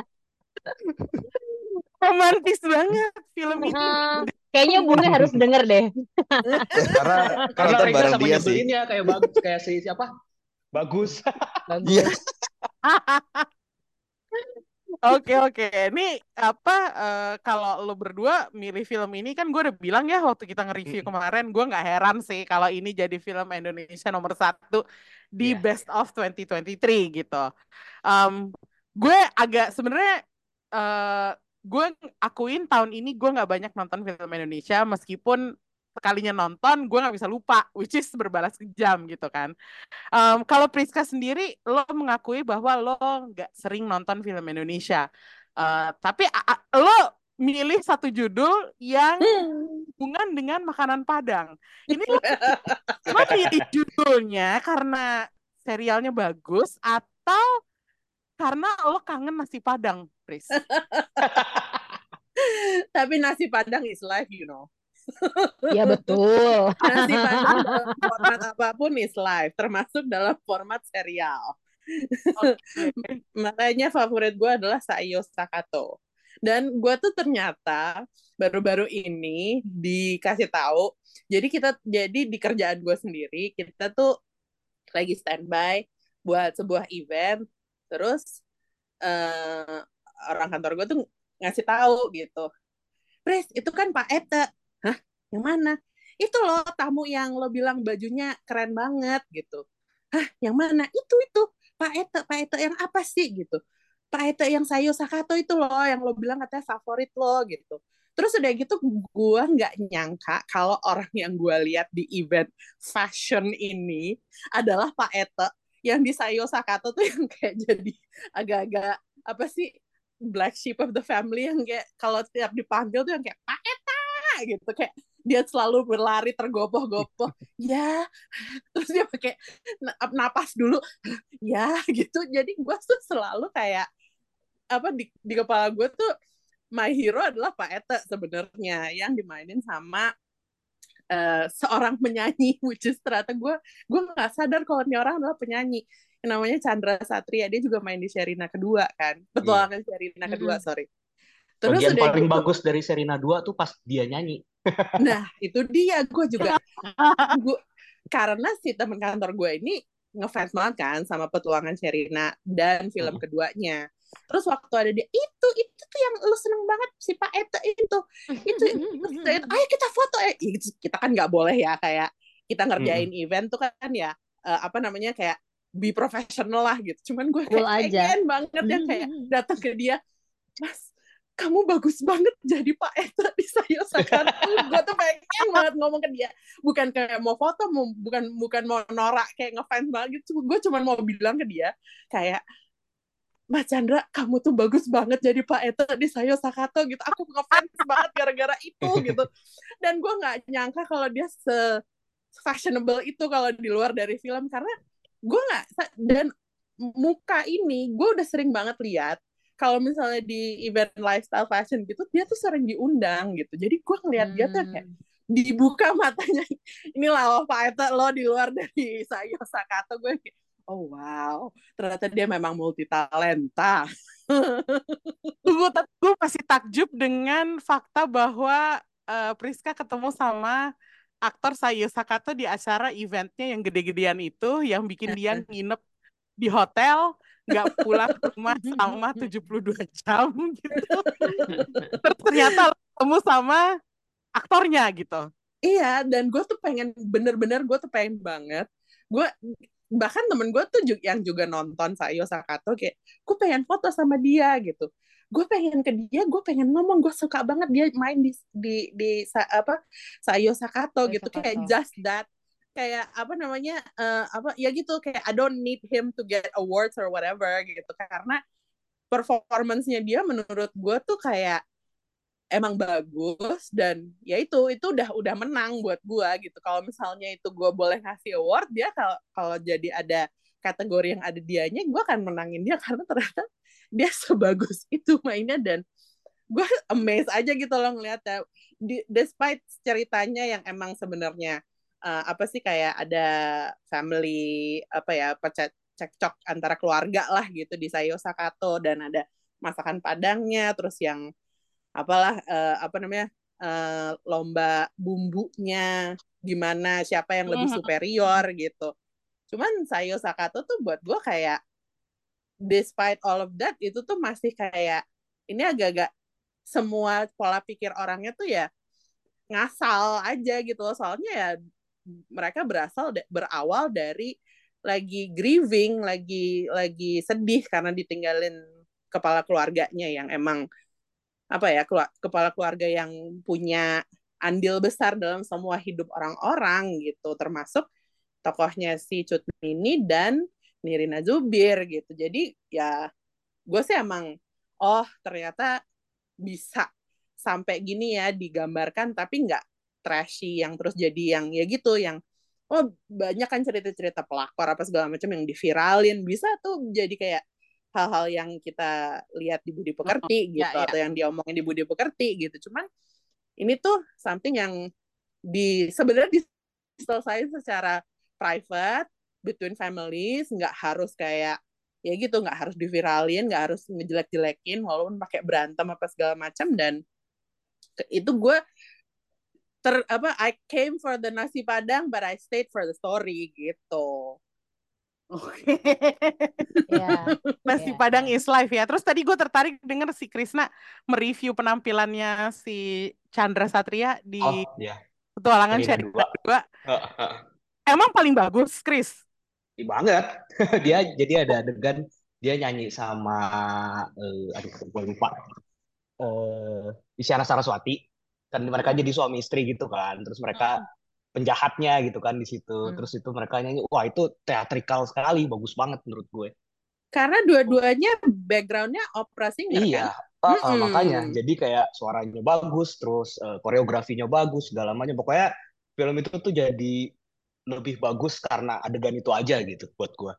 romantis banget film ini. Ah, kayaknya Bunga harus denger deh. Karena karena Nonton Rengga bareng sama dia sih. nyebelinnya kayak bagus kayak si siapa? Bagus. Iya. Bagus. Oke oke, ini apa eh, kalau lo berdua milih film ini kan gue udah bilang ya waktu kita nge-review kemarin gue nggak heran sih kalau ini jadi film Indonesia nomor satu di Iya. Best of dua ribu dua puluh tiga gitu. Em, gue agak sebenarnya eh gue akuin tahun ini gue nggak banyak nonton film Indonesia meskipun sekalinya nonton gue nggak bisa lupa, which is Berbalas Kejam gitu kan. Em, kalau Priska sendiri, lo mengakui bahwa lo nggak sering nonton film Indonesia. Eh, tapi a- a- lo milih satu judul yang hubungan dengan makanan Padang. Ini lo, lo milih judulnya karena serialnya bagus atau karena lo kangen nasi Padang, Pris? Tapi nasi Padang is life, you know. Ya betul. Nasi Padang dalam format apapun is live, termasuk dalam format serial. Oke. Makanya favorit gue adalah Sayo Sakato. Dan gue tuh ternyata baru-baru ini dikasih tahu. Jadi kita jadi di kerjaan gue sendiri kita tuh lagi standby buat sebuah event. Terus eh, orang kantor gue tuh ngasih tahu gitu. Pris, itu kan Pak Ete. Hah? Yang mana? Itu loh tamu yang lo bilang bajunya keren banget gitu. Hah? Yang mana? Itu itu Pak Ete, Pak Ete yang apa sih gitu. Pak Ete yang Sayo Sakato itu loh yang lo bilang katanya favorit lo gitu. Terus udah gitu gue nggak nyangka kalau orang yang gue lihat di event fashion ini adalah Pak Ete yang di Sayo Sakato tuh yang kayak jadi agak-agak apa sih black sheep of the family yang kayak kalau tiap dipanggil tuh yang kayak Pak Eta gitu kayak dia selalu berlari tergopoh-gopoh ya terus dia pakai napas dulu ya gitu jadi gue tuh selalu kayak apa di, di kepala gue tuh my hero adalah Pak Eta sebenarnya yang dimainin sama uh, seorang penyanyi which is ternyata gue gue nggak sadar kalau ini orang adalah penyanyi yang namanya Chandra Satria dia juga main di Sherina kedua kan petualangan yeah. Sherina kedua Mm-mm. sorry terus Bagian udah paling gitu bagus dari Sherina dua tuh pas dia nyanyi. nah itu dia gue juga gue karena si teman kantor gue ini ngefans banget kan sama petualangan Sherina dan film Hmm. keduanya. Terus waktu ada dia itu itu tuh yang lu seneng banget si Pak Ete itu itu itu ayo kita foto ya kita kan nggak boleh ya kayak kita ngerjain Hmm. event tuh kan ya uh, apa namanya kayak be professional lah gitu. Cuman gue Cool kayak aja. pengen banget yang kayak datang ke dia, Mas kamu bagus banget jadi Pak Eta di Sayo Sakato. Gue tuh pengen banget ngomong ke dia. Bukan kayak mau foto, mau, bukan bukan mau norak kayak ngefans banget gitu. Gue cuma mau bilang ke dia kayak, Mas Chandra, kamu tuh bagus banget jadi Pak Eta di Sayo Sakato gitu. Aku ngefans banget gara-gara itu gitu. Dan gue nggak nyangka kalau dia se fashionable itu kalau di luar dari film karena gue nggak dan muka ini gue udah sering banget lihat kalau misalnya di event lifestyle fashion gitu dia tuh sering diundang gitu jadi gue ngeliat dia tuh kayak dibuka matanya inilah lo Pak Eta lo di luar dari Sayo Sakato gue kayak oh wow ternyata dia memang multi talenta. Gue gue masih takjub dengan fakta bahwa eh, Priska ketemu sama aktor Sayo Sakato di acara eventnya yang gede-gedean itu yang bikin dia nginep di hotel nggak pulang ke rumah selama tujuh puluh dua jam gitu. Terus ternyata lo ketemu sama aktornya gitu. Iya, dan gue tuh pengen bener-bener gue tuh pengen banget. Gue bahkan temen gue tuh juga, yang juga nonton Sayo Sakato kayak gue pengen foto sama dia gitu. Gue pengen ke dia, gue pengen ngomong gue suka banget dia main di di di apa Sayo Sakato Sayo gitu Sakato. kayak just that kayak apa namanya uh, apa ya gitu kayak I don't need him to get awards or whatever gitu karena performance-nya dia menurut gue tuh kayak emang bagus dan ya itu itu udah udah menang buat gue gitu kalau misalnya itu gue boleh ngasih award dia kalau kalau jadi ada kategori yang ada dianya gue akan menangin dia karena ternyata dia sebagus itu mainnya dan gue amazed aja gitu loh ngeliatnya Di, despite ceritanya yang emang sebenarnya uh, apa sih kayak ada family apa ya pecah cekcok antara keluarga lah gitu di Sayo Sakato dan ada masakan Padangnya terus yang apalah uh, apa namanya uh, lomba bumbunya gimana siapa yang lebih superior gitu cuman Sayo Sakato tuh buat gue kayak despite all of that itu tuh masih kayak ini agak-agak semua pola pikir orangnya tuh ya ngasal aja gitu loh. Soalnya ya mereka berasal berawal dari lagi grieving, lagi lagi sedih karena ditinggalin kepala keluarganya yang emang apa ya kepala keluarga yang punya andil besar dalam semua hidup orang-orang gitu, termasuk tokohnya si Cut Mini dan Nirina Zubir gitu. Jadi ya gue sih emang oh ternyata bisa sampai gini ya digambarkan, tapi nggak trashy yang terus jadi yang ya gitu yang oh banyak kan cerita-cerita pelakor apa segala macam yang diviralin, bisa tuh jadi kayak hal-hal yang kita lihat di Budi Pekerti gitu, ya, ya. atau yang diomongin di Budi Pekerti gitu. Cuman ini tuh something yang di sebenarnya diselesaikan secara private between families, nggak harus kayak ya gitu, nggak harus diviralin, nggak harus ngejelek-jelekin walaupun pakai berantem apa segala macam. Dan itu gue ter apa I came for the nasi padang but I stayed for the story gitu. Oke. Ya, Nasi ya, Padang ya. is life ya. Terus tadi gue tertarik denger si Krisna mereview penampilannya si Chandra Satria di Oh iya, Petualangan Sherina Sherina dua. dua. Heeh, heeh. Emang paling bagus, Kris? Ih, banget. Dia jadi ada adegan dia nyanyi sama eh, aduh gue lupa. Eh Isyana Saraswati. Kan mereka jadi suami istri gitu kan. Terus mereka penjahatnya gitu kan di situ. Hmm. Terus itu mereka nyanyi, wah itu teatrikal sekali, bagus banget menurut gue. Karena dua-duanya backgroundnya opera singer Iya, kan. uh, uh, makanya. Mm-mm. Jadi kayak suaranya bagus, terus uh, koreografinya bagus, segala macam. Pokoknya film itu tuh jadi lebih bagus karena adegan itu aja gitu buat gue.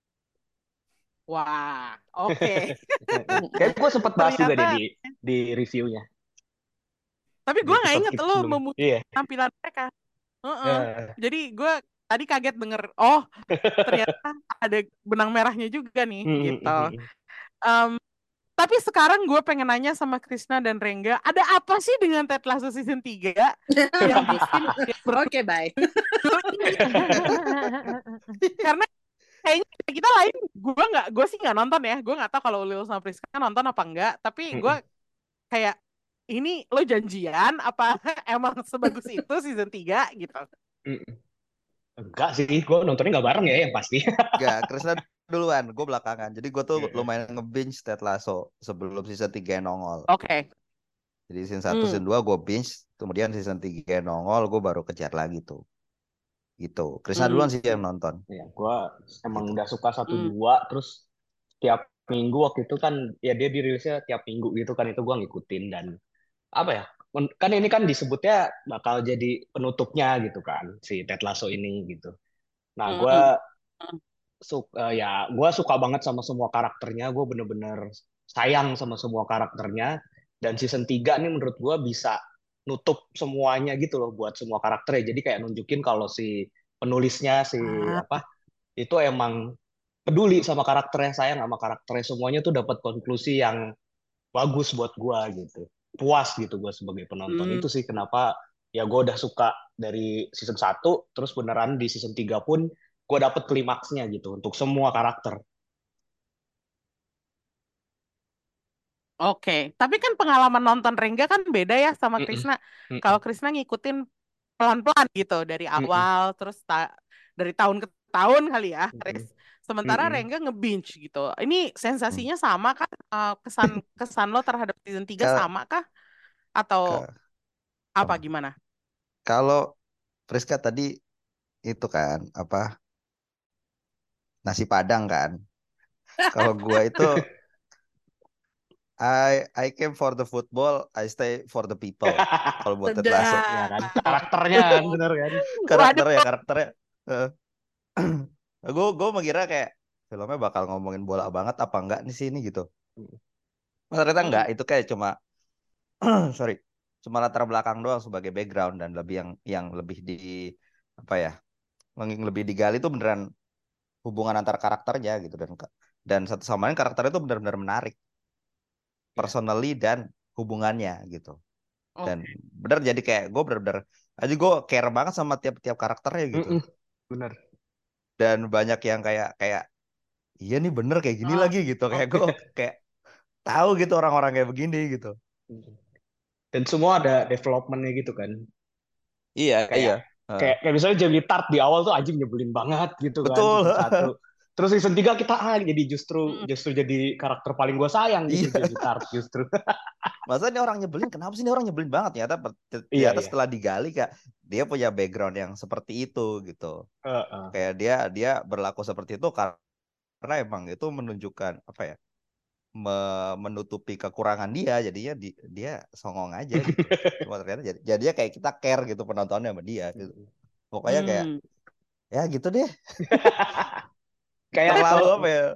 Wah, oke. Kayak gue sempet bahas juga deh Ternyata, di di reviewnya tapi di gue nggak episode inget kita lo sebelumnya. memuji Iya. tampilan mereka. Heeh. Eh, Jadi gue tadi kaget denger, oh ternyata ada benang merahnya juga nih, hmm, gitu. hmm, hmm. Em, tapi sekarang gue pengen nanya sama Krisna dan Rengga, ada apa sih dengan Ted Lasso season tiga yang bikin kalian berdua Oke, bye. ini? Karena kayaknya kita lain, gue nggak, gue sih nggak nonton ya, gue nggak tahu kalau Lil sama Priska nonton apa enggak, tapi gue kayak ini lo janjian apa emang sebagus itu season tiga gitu. Enggak sih, gue nontonnya nggak bareng ya yang pasti. Enggak, Krisna duluan, gue belakangan. Jadi gue tuh lumayan nge-binge Ted Lasso sebelum season tiga nongol. Oke. Okay. Jadi season satu, Hmm. season dua gue binge, kemudian season tiga nongol, gue baru kejar lagi tuh. Gitu. Krisna Hmm. duluan sih yang nonton. Ya, gue emang Gitu. udah suka satu Hmm. dua, terus tiap minggu waktu itu kan ya dia dirilisnya tiap minggu gitu kan, itu gue ngikutin. Dan apa ya, men- kan ini kan disebutnya bakal jadi penutupnya gitu kan si Ted Lasso ini gitu. Nah gue Hmm. suka ya gue suka banget sama semua karakternya, gue bener-bener sayang sama semua karakternya. Dan season tiga nih menurut gue bisa nutup semuanya gitu loh buat semua karakternya. Jadi kayak nunjukin kalau si penulisnya si Ah. apa itu emang peduli sama karakternya, sayang sama karakternya, semuanya tuh dapat konklusi yang bagus buat gua gitu, puas gitu gua sebagai penonton. Hmm. Itu sih kenapa ya gua udah suka dari season satu, terus beneran di season tiga pun gua dapet klimaksnya gitu untuk semua karakter. Oke, tapi kan pengalaman nonton Rengga kan beda ya sama Mm-mm. Krisna. Mm-mm. Kalau Krisna ngikutin pelan-pelan gitu dari Mm-mm. awal, terus ta- dari tahun ke tahun kali ya, Mm-mm. Kris. Sementara Mm-mm. Rengga nge-binge gitu. Ini sensasinya sama kah? Eh, kesan kesan lo terhadap season tiga Ka- sama kah? Atau ka- apa oh. gimana? Kalau Priska tadi itu kan apa nasi padang kan. Kalau gua itu I I came for the football, I stay for the people. Kalau buat Ted Lasso, Ya kan, Sedap. karakternya kan bener kan. Waduh, karakternya karakternya. Gue gue mengira kayak filmnya bakal ngomongin bola banget apa enggak nih sini gitu. Ternyata enggak, Hmm. itu kayak cuma sorry, cuma latar belakang doang sebagai background, dan lebih yang yang lebih di apa ya, yang lebih digali itu beneran hubungan antar karakternya gitu, dan dan satu sama lain karakternya itu benar-benar menarik Ya. personally dan hubungannya gitu. Dan Oke. bener jadi kayak gue bener-bener aja gue care banget sama tiap-tiap karakternya gitu. Mm-mm. Bener. Dan banyak yang kayak kayak iya nih bener kayak gini Oh, lagi gitu. Kayak gue kayak tahu gitu orang-orang kayak begini gitu. Dan semua ada development-nya gitu kan. Iya, Kayak iya. Heeh. kayak kayak misalnya Jamie Tart di awal tuh anjing nyebelin banget gitu kan Betul. season satu. Terus season tiga kita ah jadi justru mm, justru jadi karakter paling gue sayang gitu Iya. Jamie Tart justru. Masa ini orang nyebelin? Kenapa sih ini orang nyebelin banget? Ternyata Iya ternyata iya. setelah digali kayak dia punya background yang seperti itu gitu. Heeh. Kayak dia dia berlaku seperti itu karena emang itu menunjukkan apa ya? me- menutupi kekurangan dia, jadinya di, dia songong aja gitu. Cuma ternyata jadi jadinya kayak kita care gitu penontonnya sama dia gitu. Pokoknya kayak Hmm. ya gitu deh. Kayak Terlalu kalau apa ya?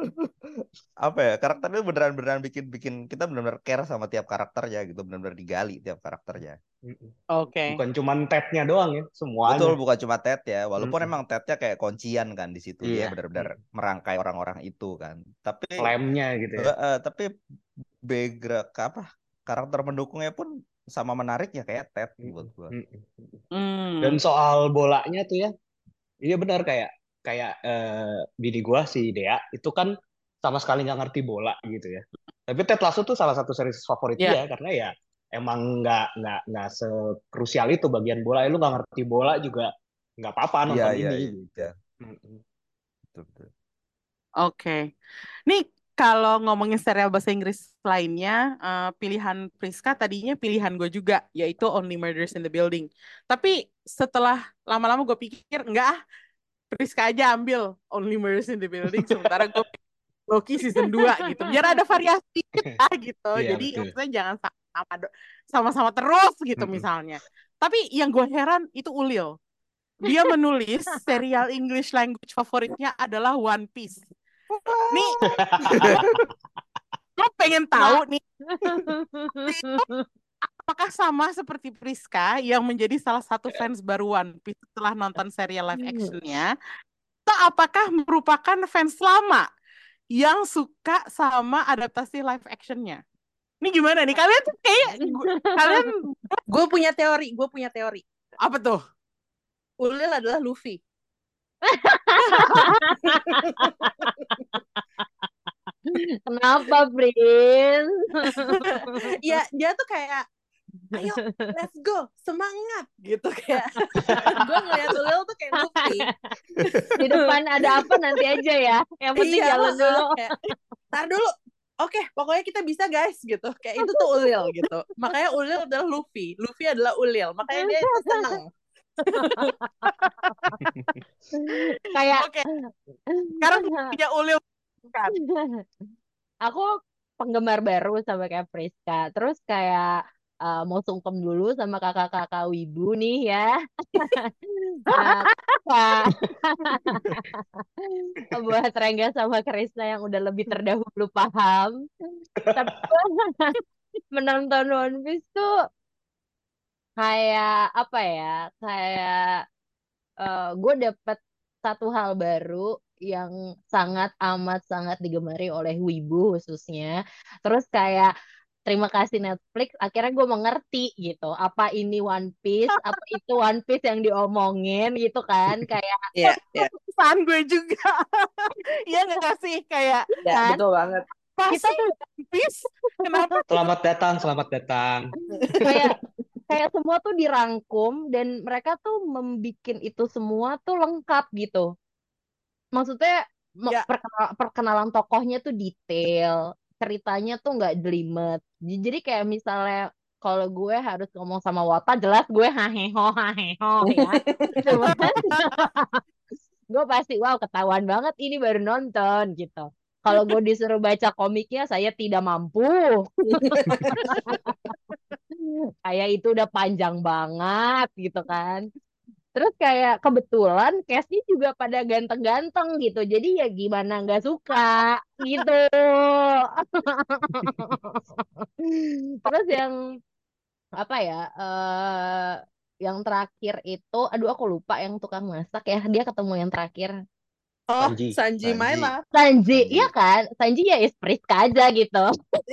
Apa ya? Karakternya beneran-beneran bikin bikin kita benar-benar care sama tiap karakternya gitu, benar-benar digali tiap karakternya. Oke. bukan cuman Ted-nya doang ya, semuanya. Betul, bukan cuma Ted ya. Walaupun Mm-mm. emang Tednya kayak kuncian kan di situ. Dia Iya. benar-benar merangkai orang-orang itu kan. Tapi Lemnya gitu ya. eh, eh, tapi background apa karakter pendukungnya pun sama menariknya kayak Ted buat gua. Hmm. Dan soal bolanya tuh ya, iya benar kayak kayak eh, bini gua si Dea itu kan sama sekali nggak ngerti bola gitu ya. Tapi Ted Lasso tuh salah satu series favorit Ya. dia karena ya emang nggak nggak nggak sekrusial itu bagian bola. Lu nggak ngerti bola juga nggak apa-apa Iya, nonton iya, ini iya. gitu. Iya, Mm-mm. betul, betul. Oke. Nih kalau ngomongin serial bahasa Inggris lainnya, eh, pilihan Priska tadinya pilihan gue juga, yaitu Only Murders in the Building. Tapi setelah lama-lama gue pikir, enggak ah, Priska aja ambil Only Murders in the Building, sementara gue Loki season dua gitu. Biar ada variasi dikit lah gitu. Iya Jadi betul. maksudnya jangan sama sama-sama terus gitu Mm-mm. misalnya. Tapi yang gue heran itu Ulil. Dia menulis serial English language favoritnya adalah One Piece. Nih, gue pengen tahu nih, apakah sama seperti Priska yang menjadi salah satu fans baru One Piece setelah nonton serial live actionnya, atau apakah merupakan fans lama yang suka sama adaptasi live actionnya? Ini gimana nih? Kalian tuh kayak gu- kalian gue punya teori, gue punya teori. apa tuh? Ulil adalah Luffy. Kenapa, Prince? Ya, dia tuh kayak, ayo, let's go, semangat gitu kayak. Gue ngeliat Ulil tuh kayak Luffy. Di depan ada apa nanti aja ya. Yang penting Iya, jalan heeh, dulu. kayak, tar dulu. Oke, pokoknya kita bisa guys gitu. Kayak itu tuh Ulil gitu. Makanya Ulil adalah Luffy. Luffy adalah Ulil. Makanya dia tuh seneng. Kayak Oke, sekarang punya Ulil kan? aku penggemar baru sama kayak Priska. Terus kayak uh, mau sungkem dulu sama kakak-kakak wibu nih ya. Nah, Kak, buat Rengga sama Krisna yang udah lebih terdahulu paham. Tapi menonton One Piece tuh kayak apa ya? Kayak uh, gue dapet satu hal baru yang sangat amat sangat digemari oleh wibu khususnya. Terus kayak terima kasih Netflix, akhirnya gue mengerti gitu. Apa ini One Piece? Apa itu One Piece yang diomongin gitu kan? Kayak Iya, iya. Pesan gue juga. Iya nggak sih kayak Ya, kan betul banget. apa kita sih One Piece? Kenapa Selamat datang, selamat datang. kayak kayak semua tuh dirangkum dan mereka tuh membikin itu semua tuh lengkap gitu. Maksudnya me- ya perkenal- perkenalan tokohnya tuh detail, ceritanya tuh nggak jelimet. J- Jadi kayak misalnya kalau gue harus ngomong sama Wota, jelas gue haheho haheho ya. Cuman gue pasti wow ketahuan banget ini baru nonton gitu. Kalau gue disuruh baca komiknya, saya tidak mampu. Kayak itu udah panjang banget gitu kan. Terus kayak kebetulan cast-nya juga pada ganteng-ganteng gitu. Jadi ya gimana nggak suka gitu. Terus yang apa ya? eh yang terakhir itu, aduh aku lupa yang tukang masak ya. Dia ketemu yang terakhir. Oh, Sanji. Sanji Sanji. Myla. Sanji, Sanji. iya kan? Sanji ya is Priska aja gitu.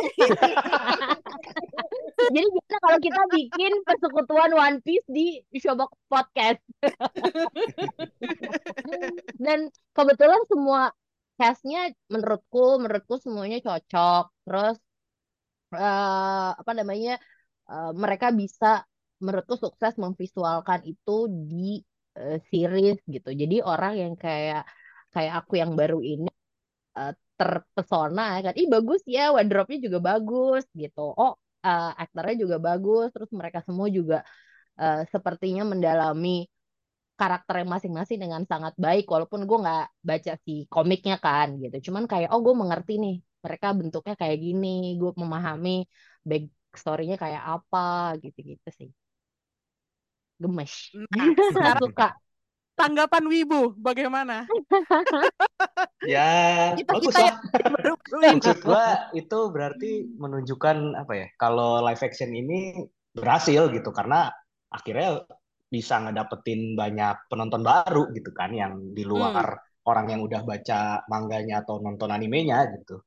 Jadi gimana kalau kita bikin persekutuan One Piece di Showbox Podcast? Dan kebetulan semua castnya menurutku menurutku semuanya cocok. Terus eh, apa namanya eh, mereka bisa menurutku sukses memvisualkan itu di eh, series gitu. Jadi orang yang kayak kayak aku yang baru ini eh, terpesona kan, ih bagus ya, wardrobe-nya juga bagus gitu. Oh, eh, aktornya juga bagus. Terus mereka semua juga eh, sepertinya mendalami karakternya masing-masing dengan sangat baik. Walaupun gue nggak baca si komiknya kan gitu. Cuman kayak oh gue mengerti nih mereka bentuknya kayak gini. Gue memahami back story-nya kayak apa gitu-gitu sih. Gemes. Nah, sekarang Suka. tanggapan Wibu bagaimana? Ya, Kita bagus kita lah. yang baru Wibu. Maksud gua itu berarti menunjukkan apa ya? Kalau live action ini berhasil gitu karena akhirnya bisa ngedapetin banyak penonton baru gitu kan yang di Hmm. luar orang yang udah baca manganya atau nonton animenya gitu.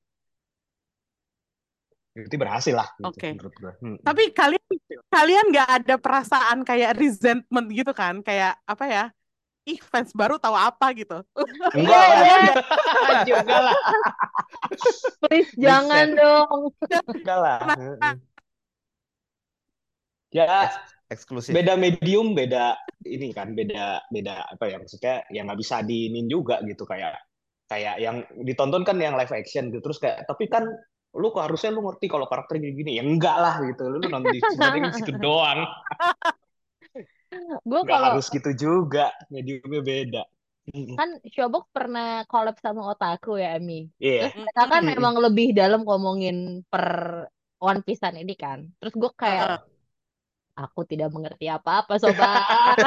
Berarti berhasil lah gitu Oke. menurut gua. Hmm. Tapi kalian kalian nggak ada perasaan kayak resentment gitu kan? Kayak apa ya? Ih, fans baru tahu apa gitu. Enggak Iya, lah. iya. Enggak juga lah. Please jangan Buset. dong. Enggak lah. Nah, Heeh. Ya Eks- eksklusif. beda medium, beda ini kan, beda beda apa ya maksudnya yang nggak bisa diinin juga gitu kayak kayak yang ditonton kan yang live action gitu terus kayak tapi kan lu kok harusnya lu ngerti kalau karakter gini gini ya enggak lah gitu lu nonton di sebenarnya di situ doang Gue nggak kalau harus gitu juga mediumnya beda. kan Showbox pernah collab sama Otaku ya, Emi. Iya. Terus mereka kan mm-mm. emang lebih dalam ngomongin per One Piece-an ini kan. Terus gue kayak Heeh. aku tidak mengerti apa-apa, sobat.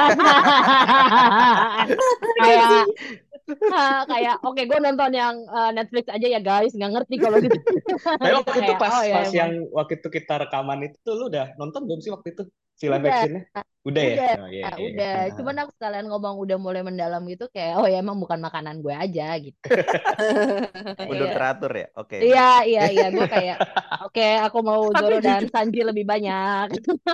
Iya sih. Kayak ah, kayak oke gue nonton yang eh, Netflix aja ya guys, nggak ngerti kalau gitu. Tapi Gitu waktu itu kayak pas oh ya pas emang yang waktu itu kita rekaman itu lu udah nonton belum sih waktu itu si live udah actionnya? Udah ya? udah Oh, iya, iya, iya. udah. Cuman aku sekalian ngomong udah mulai mendalam gitu kayak oh ya emang bukan makanan gue aja gitu. Udah Iya. teratur ya? Oke. Iya, iya, iya. Gue kayak, oke, aku mau Tapi Zoro dan jujur Sanji lebih banyak.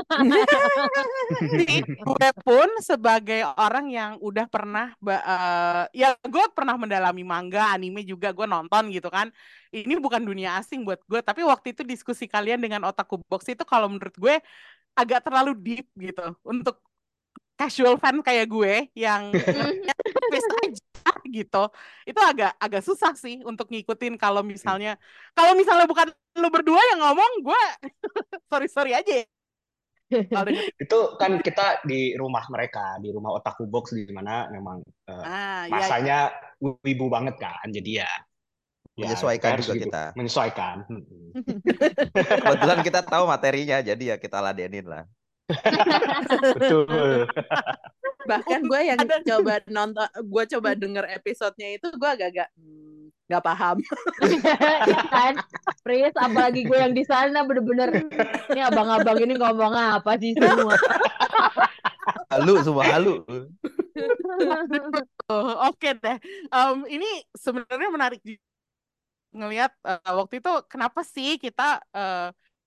sih, gue pun sebagai orang yang udah pernah, ba- eh, ya gue pernah mendalami manga, anime juga gue nonton gitu kan. Ini bukan dunia asing buat gue, tapi waktu itu diskusi kalian dengan Otaku Box itu kalau menurut gue agak terlalu deep gitu untuk casual fan kayak gue yang face aja gitu. Itu agak agak susah sih untuk ngikutin kalau misalnya kalau misalnya bukan lu berdua yang ngomong, gue sorry sorry aja ya. Kalau dengerin. Itu kan kita di rumah mereka, di rumah Otaku Box di mana memang eh, Ah, ya, masanya wibu banget kan. Jadi ya ya Menyesuaikan harus juga gitu. kita. Menyesuaikan. Hmm. Kebetulan kita tahu materinya, jadi ya kita ladenin lah. Betul. Bahkan gue yang ada coba nonton, gue coba denger episodenya itu gue agak-agak hmm, nggak paham. Ya kan, Pris, apalagi gue yang di sana bener-bener ini abang-abang ini ngomong apa sih semua. Halu, semua halu. Oh, oke deh. Em, ini sebenarnya menarik juga ngelihat eh, waktu itu kenapa sih kita eh,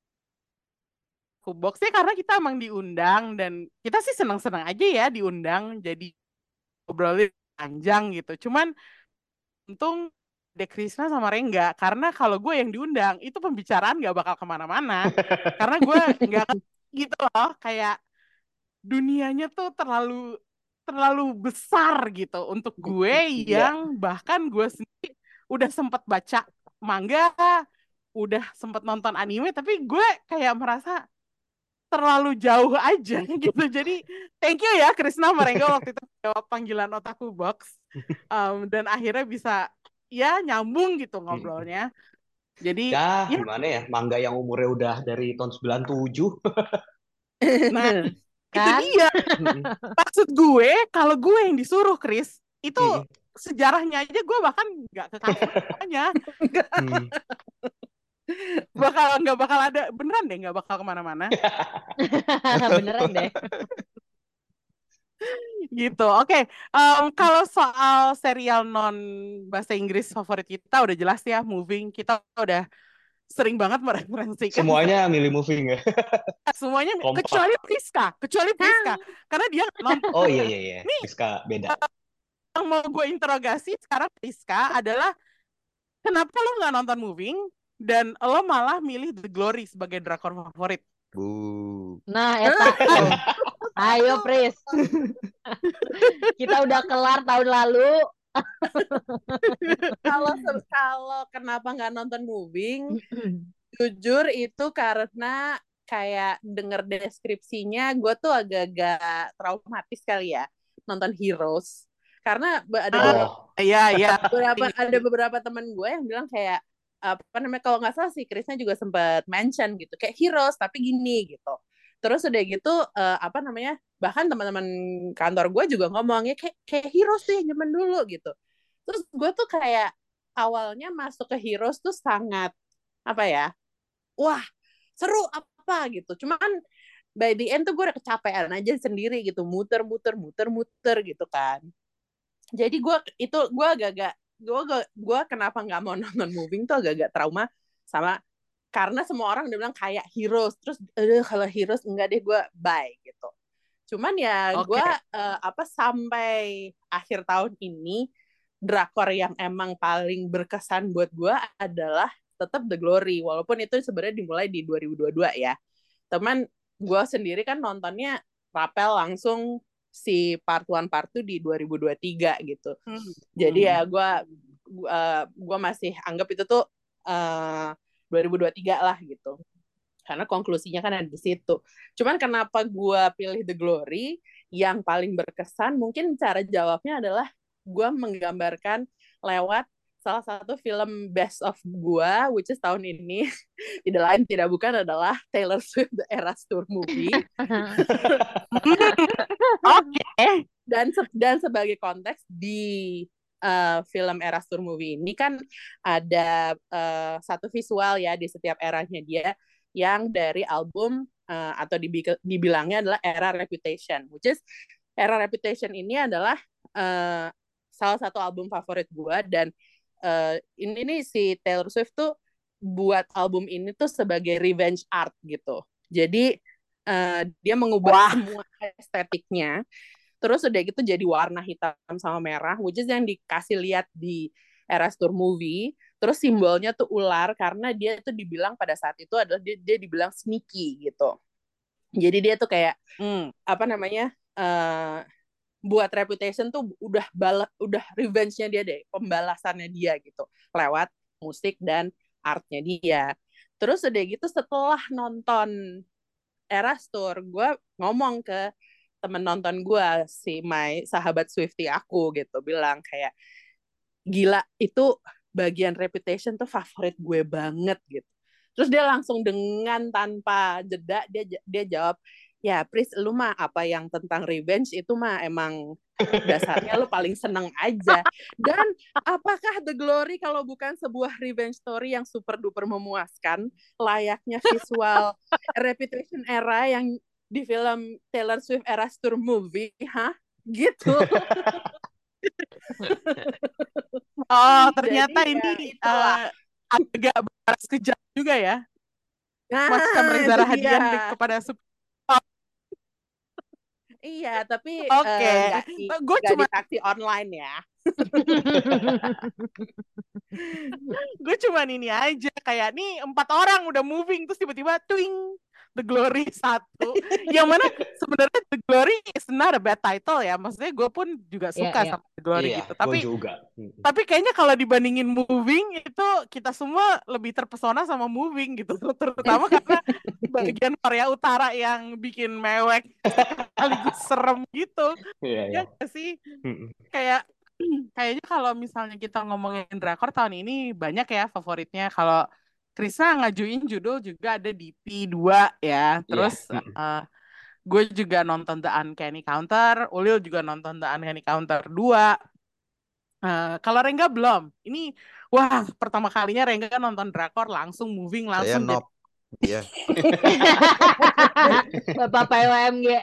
Kubox sih karena kita emang diundang dan kita sih senang-senang aja ya diundang jadi ngobrolin panjang gitu. Cuman untung De Krisna sama Rengga karena kalau gue yang diundang itu pembicaraan nggak bakal kemana-mana karena gue nggak gitu loh kayak dunianya tuh terlalu terlalu besar gitu untuk gue Iya. yang bahkan gue sendiri udah sempat baca manga, udah sempat nonton anime tapi gue kayak merasa terlalu jauh aja gitu. Jadi thank you ya Krisna Marengga waktu itu jawab panggilan Otaku Box. Um, dan akhirnya bisa ya nyambung gitu ngobrolnya. Jadi Ya, ya gimana ya? Mangga yang umurnya udah dari tahun sembilan puluh tujuh. nah itu Kan? dia. Maksud gue kalau gue yang disuruh Kris itu Mm-mm. sejarahnya aja gue bahkan nggak ke kasurnya. Hmm. bakal nggak bakal ada beneran deh nggak bakal kemana-mana Beneran deh. gitu. Oke, em, kalau soal serial non bahasa Inggris favorit kita udah jelas ya, Moving. Kita udah sering banget mereferensikan Semuanya milih moving ya. semuanya Kompak. kecuali Priska, kecuali Priska karena dia nggak nonton. Oh iya iya iya. Nih Rizka beda. yang mau gue interogasi sekarang Priska adalah kenapa lo nggak nonton Moving dan lo malah milih The Glory sebagai drakor favorit? Bu. Nah, eta tuh. Ayo, Pris. Kita udah kelar tahun lalu. Kalau se- kalau kenapa nggak nonton Moving, jujur itu karena kayak denger deskripsinya gue tuh agak-agak traumatis kali ya nonton Heroes, karena be- ada beberapa Oh, Iya, iya. beberapa ada beberapa teman gue yang bilang kayak apa namanya, kalau nggak salah sih Krisnya juga sempat mention gitu kayak Heroes tapi gini gitu. Terus udah gitu eh, apa namanya, bahkan teman-teman kantor gue juga ngomongnya kayak kayak Heroes tuh yang zaman dulu gitu. Terus gue tuh kayak awalnya masuk ke Heroes tuh sangat apa ya, wah seru apa gitu. Cuman by the end tuh gue udah kecapean aja sendiri gitu, muter-muter muter-muter gitu kan. Jadi gue itu gue agak-agak gue gue kenapa nggak mau nonton Moving tuh agak-agak trauma sama, karena semua orang udah bilang kayak Heroes, terus eh kalau Heroes enggak deh, gue bye gitu. Cuman ya Oke. gue uh, apa sampai akhir tahun ini drakor yang emang paling berkesan buat gue adalah tetap The Glory, walaupun itu sebenarnya dimulai di dua ribu dua puluh dua ya. Teman gue sendiri kan nontonnya rapel langsung si part one part two di dua ribu dua puluh tiga gitu. Hmm. Jadi ya gue uh, gue masih anggap itu tuh uh, dua ribu dua puluh tiga lah gitu. Karena konklusinya kan ada di situ. Cuman kenapa gue pilih The Glory, yang paling berkesan mungkin cara jawabnya adalah gue menggambarkan lewat salah satu film best of gue, which is tahun ini, tidak lain tidak bukan adalah Taylor Swift The Eras Tour Movie. Oke. Dan se- dan sebagai konteks di uh, film Eras Tour Movie ini kan ada uh, satu visual ya di setiap eranya dia yang dari album uh, atau dibi- dibilangnya adalah era Reputation, which is era Reputation ini adalah uh, salah satu album favorit gue. Dan uh, ini nih si Taylor Swift tuh buat album ini tuh sebagai revenge art gitu. Jadi uh, dia mengubah Wah. semua estetiknya. Terus udah gitu jadi warna hitam sama merah, which is yang dikasih lihat di Eras Tour Movie. Terus simbolnya tuh ular, karena dia itu dibilang pada saat itu adalah dia, dia dibilang sneaky gitu. Jadi dia tuh kayak Hmm. apa namanya, uh, buat Reputation tuh udah bala, udah revenge-nya dia deh, pembalasannya dia gitu lewat musik dan artnya dia. Terus udah gitu setelah nonton Eras Tour, gue ngomong ke temen nonton gue, si my sahabat Swiftie aku gitu, bilang kayak gila itu bagian Reputation tuh favorit gue banget gitu. Terus dia langsung dengan tanpa jeda dia dia jawab, ya Pris, lu mah apa yang tentang revenge itu mah emang dasarnya lu paling seneng aja. Dan apakah The Glory kalau bukan sebuah revenge story yang super duper memuaskan, layaknya visual Reputation era yang di film Taylor Swift Eras Tour Movie, hah? Gitu. Oh, ternyata Jadi ini ya itulah. uh, agak balas kejam juga ya. Macam Nah, Reza itu Rahadian dia. di- kepada Sup- Iya, tapi Oke. eh, nggak di Gue nggak cuma di taksi online ya. gue cuman ini aja kayak nih empat orang udah moving terus tiba-tiba twing The Glory satu, yang mana sebenarnya The Glory is not a bad title ya, maksudnya gue pun juga Iya, suka iya. sama The Glory iya, gitu, gue tapi juga. Mm. tapi kayaknya kalau dibandingin Moving itu kita semua lebih terpesona sama Moving gitu, terutama karena bagian Korea Utara yang bikin mewek sekaligus serem gitu. Iya, iya. Ya nggak sih? Mm-mm. Kayak kayaknya kalau misalnya kita ngomongin drakor tahun ini banyak ya favoritnya. Kalau Krisna ngajuin judul juga ada di P dua ya. Iya. Terus Mm-mm. eh, gue juga nonton The Uncanny Counter, Ulil juga nonton The Uncanny Counter dua. Eh, kalau Rengga belum. Ini wah, pertama kalinya Rengga nonton drakor langsung Moving Saya langsung jadi nope. Iya. Bapak P W M G.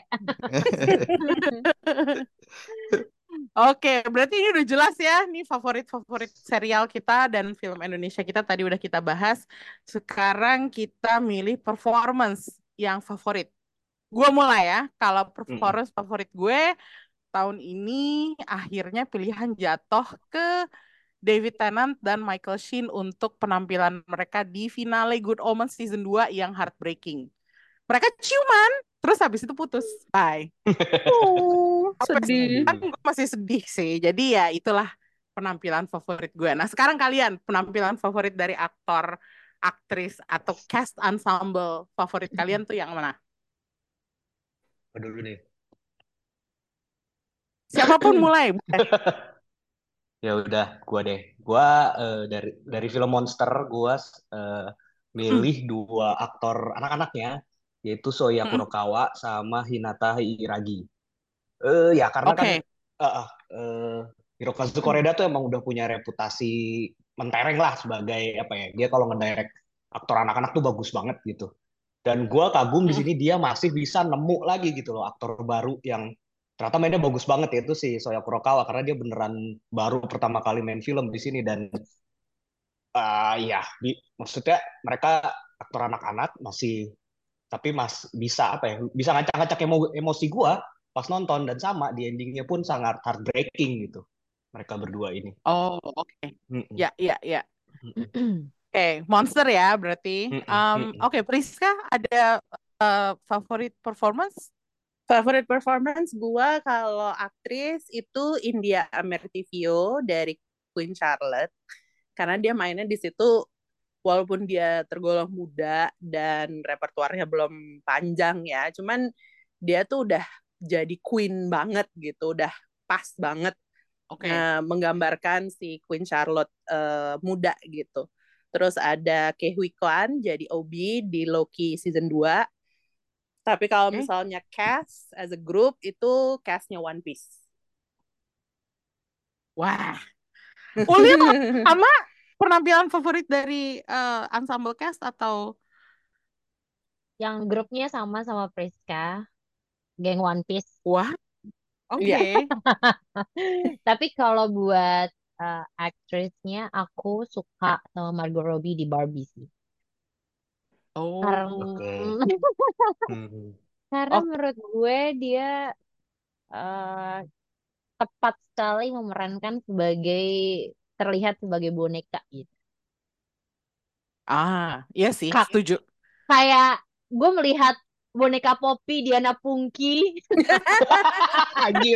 Oke, berarti ini udah jelas ya, nih favorit-favorit serial kita dan film Indonesia kita tadi udah kita bahas. Sekarang kita milih performance yang favorit. Gue mulai ya, kalau Mm-mm. performance favorit gue tahun ini akhirnya pilihan jatuh ke David Tennant dan Michael Sheen untuk penampilan mereka di finale Good Omens season dua yang heartbreaking. Mereka ciuman, terus habis itu putus. Bye. Oh, Sampai sedih. sekarang gue masih sedih sih. Jadi ya itulah penampilan favorit gue. Nah sekarang kalian, penampilan favorit dari aktor, aktris, atau cast ensemble favorit kalian tuh yang mana? Apa dulu nih? Siapapun mulai. boleh. Ya udah, gua deh. Gua eh, dari dari film Monster, gua eh, milih dua aktor anak-anaknya, yaitu Soya Mm-mm. Kurokawa sama Hinata Hiragi. Eh ya karena kan Oke. eh eh, eh, Hirokazu Koreda tuh emang udah punya reputasi mentereng lah sebagai apa ya? Dia kalau ngedirect aktor anak-anak tuh bagus banget gitu. Dan gue kagum di Mm-mm. sini dia masih bisa nemu lagi gitu loh aktor baru yang ternyata mainnya bagus banget, yaitu si Soya Kurokawa, karena dia beneran baru pertama kali main film di sini. Dan uh, ya di, maksudnya mereka aktor anak-anak masih, tapi mas bisa apa ya, bisa ngacak-ngacak emo, emosi gue pas nonton, dan sama di endingnya pun sangat heartbreaking gitu mereka berdua ini. Oh, oke. Mm-mm. Ya, ya, ya. Mm-mm. Oke, Monster ya berarti. Mm-mm. Um, Mm-mm. Oke, Priska ada uh, favorit performance? Favorite performance gua kalau aktris itu India Amertivio dari Queen Charlotte, karena dia mainnya di situ walaupun dia tergolong muda dan repertuarnya belum panjang ya, cuman dia tuh udah jadi queen banget gitu, udah pas banget Oke. eh, menggambarkan si Queen Charlotte eh, muda gitu. Terus ada Ke Huy Quan jadi Obi di Loki season dua. Tapi kalau Oke. misalnya cast as a group itu castnya One Piece. Wah. Ulil sama penampilan favorit dari uh, ensemble cast atau Yang grupnya sama sama Priska, geng One Piece. wah? Oke. Iya. Tapi kalau buat uh, aktrisnya, aku suka sama Margot Robbie di Barbie sih. Karena Oh. Oke. Hmm. karena Oh, menurut gue dia uh, tepat sekali memerankan sebagai terlihat sebagai boneka gitu. ah, iya sih, Kak, setuju. kayak gue melihat boneka Poppy Diana Pungki. Anjir.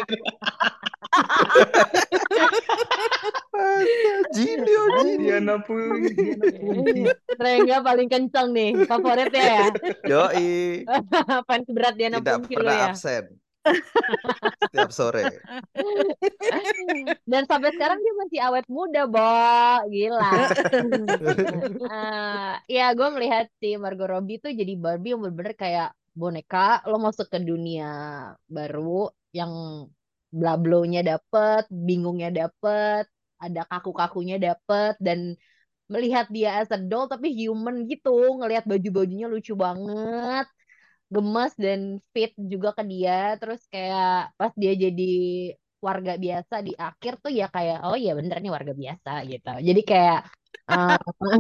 Gilio, Gilio. Diana Pungki, Diana Pungki. Rengga paling kenceng nih favoritnya ya. Yoi, Fans berat Diana tidak Pungki lo pernah ya. absen setiap sore. Dan sampai sekarang dia masih awet muda, Bo. Gila. Eh, ya gue melihat si Margot Robbie tuh jadi Barbie yang bener-bener kayak boneka. Lo masuk ke dunia baru yang blablonya dapet, bingungnya dapet, ada kaku-kakunya dapet, dan melihat dia as a doll tapi human gitu, ngelihat baju-bajunya lucu banget, gemes dan fit juga ke dia. Terus kayak pas dia jadi warga biasa di akhir tuh ya kayak oh iya bener nih warga biasa gitu. Jadi kayak uh,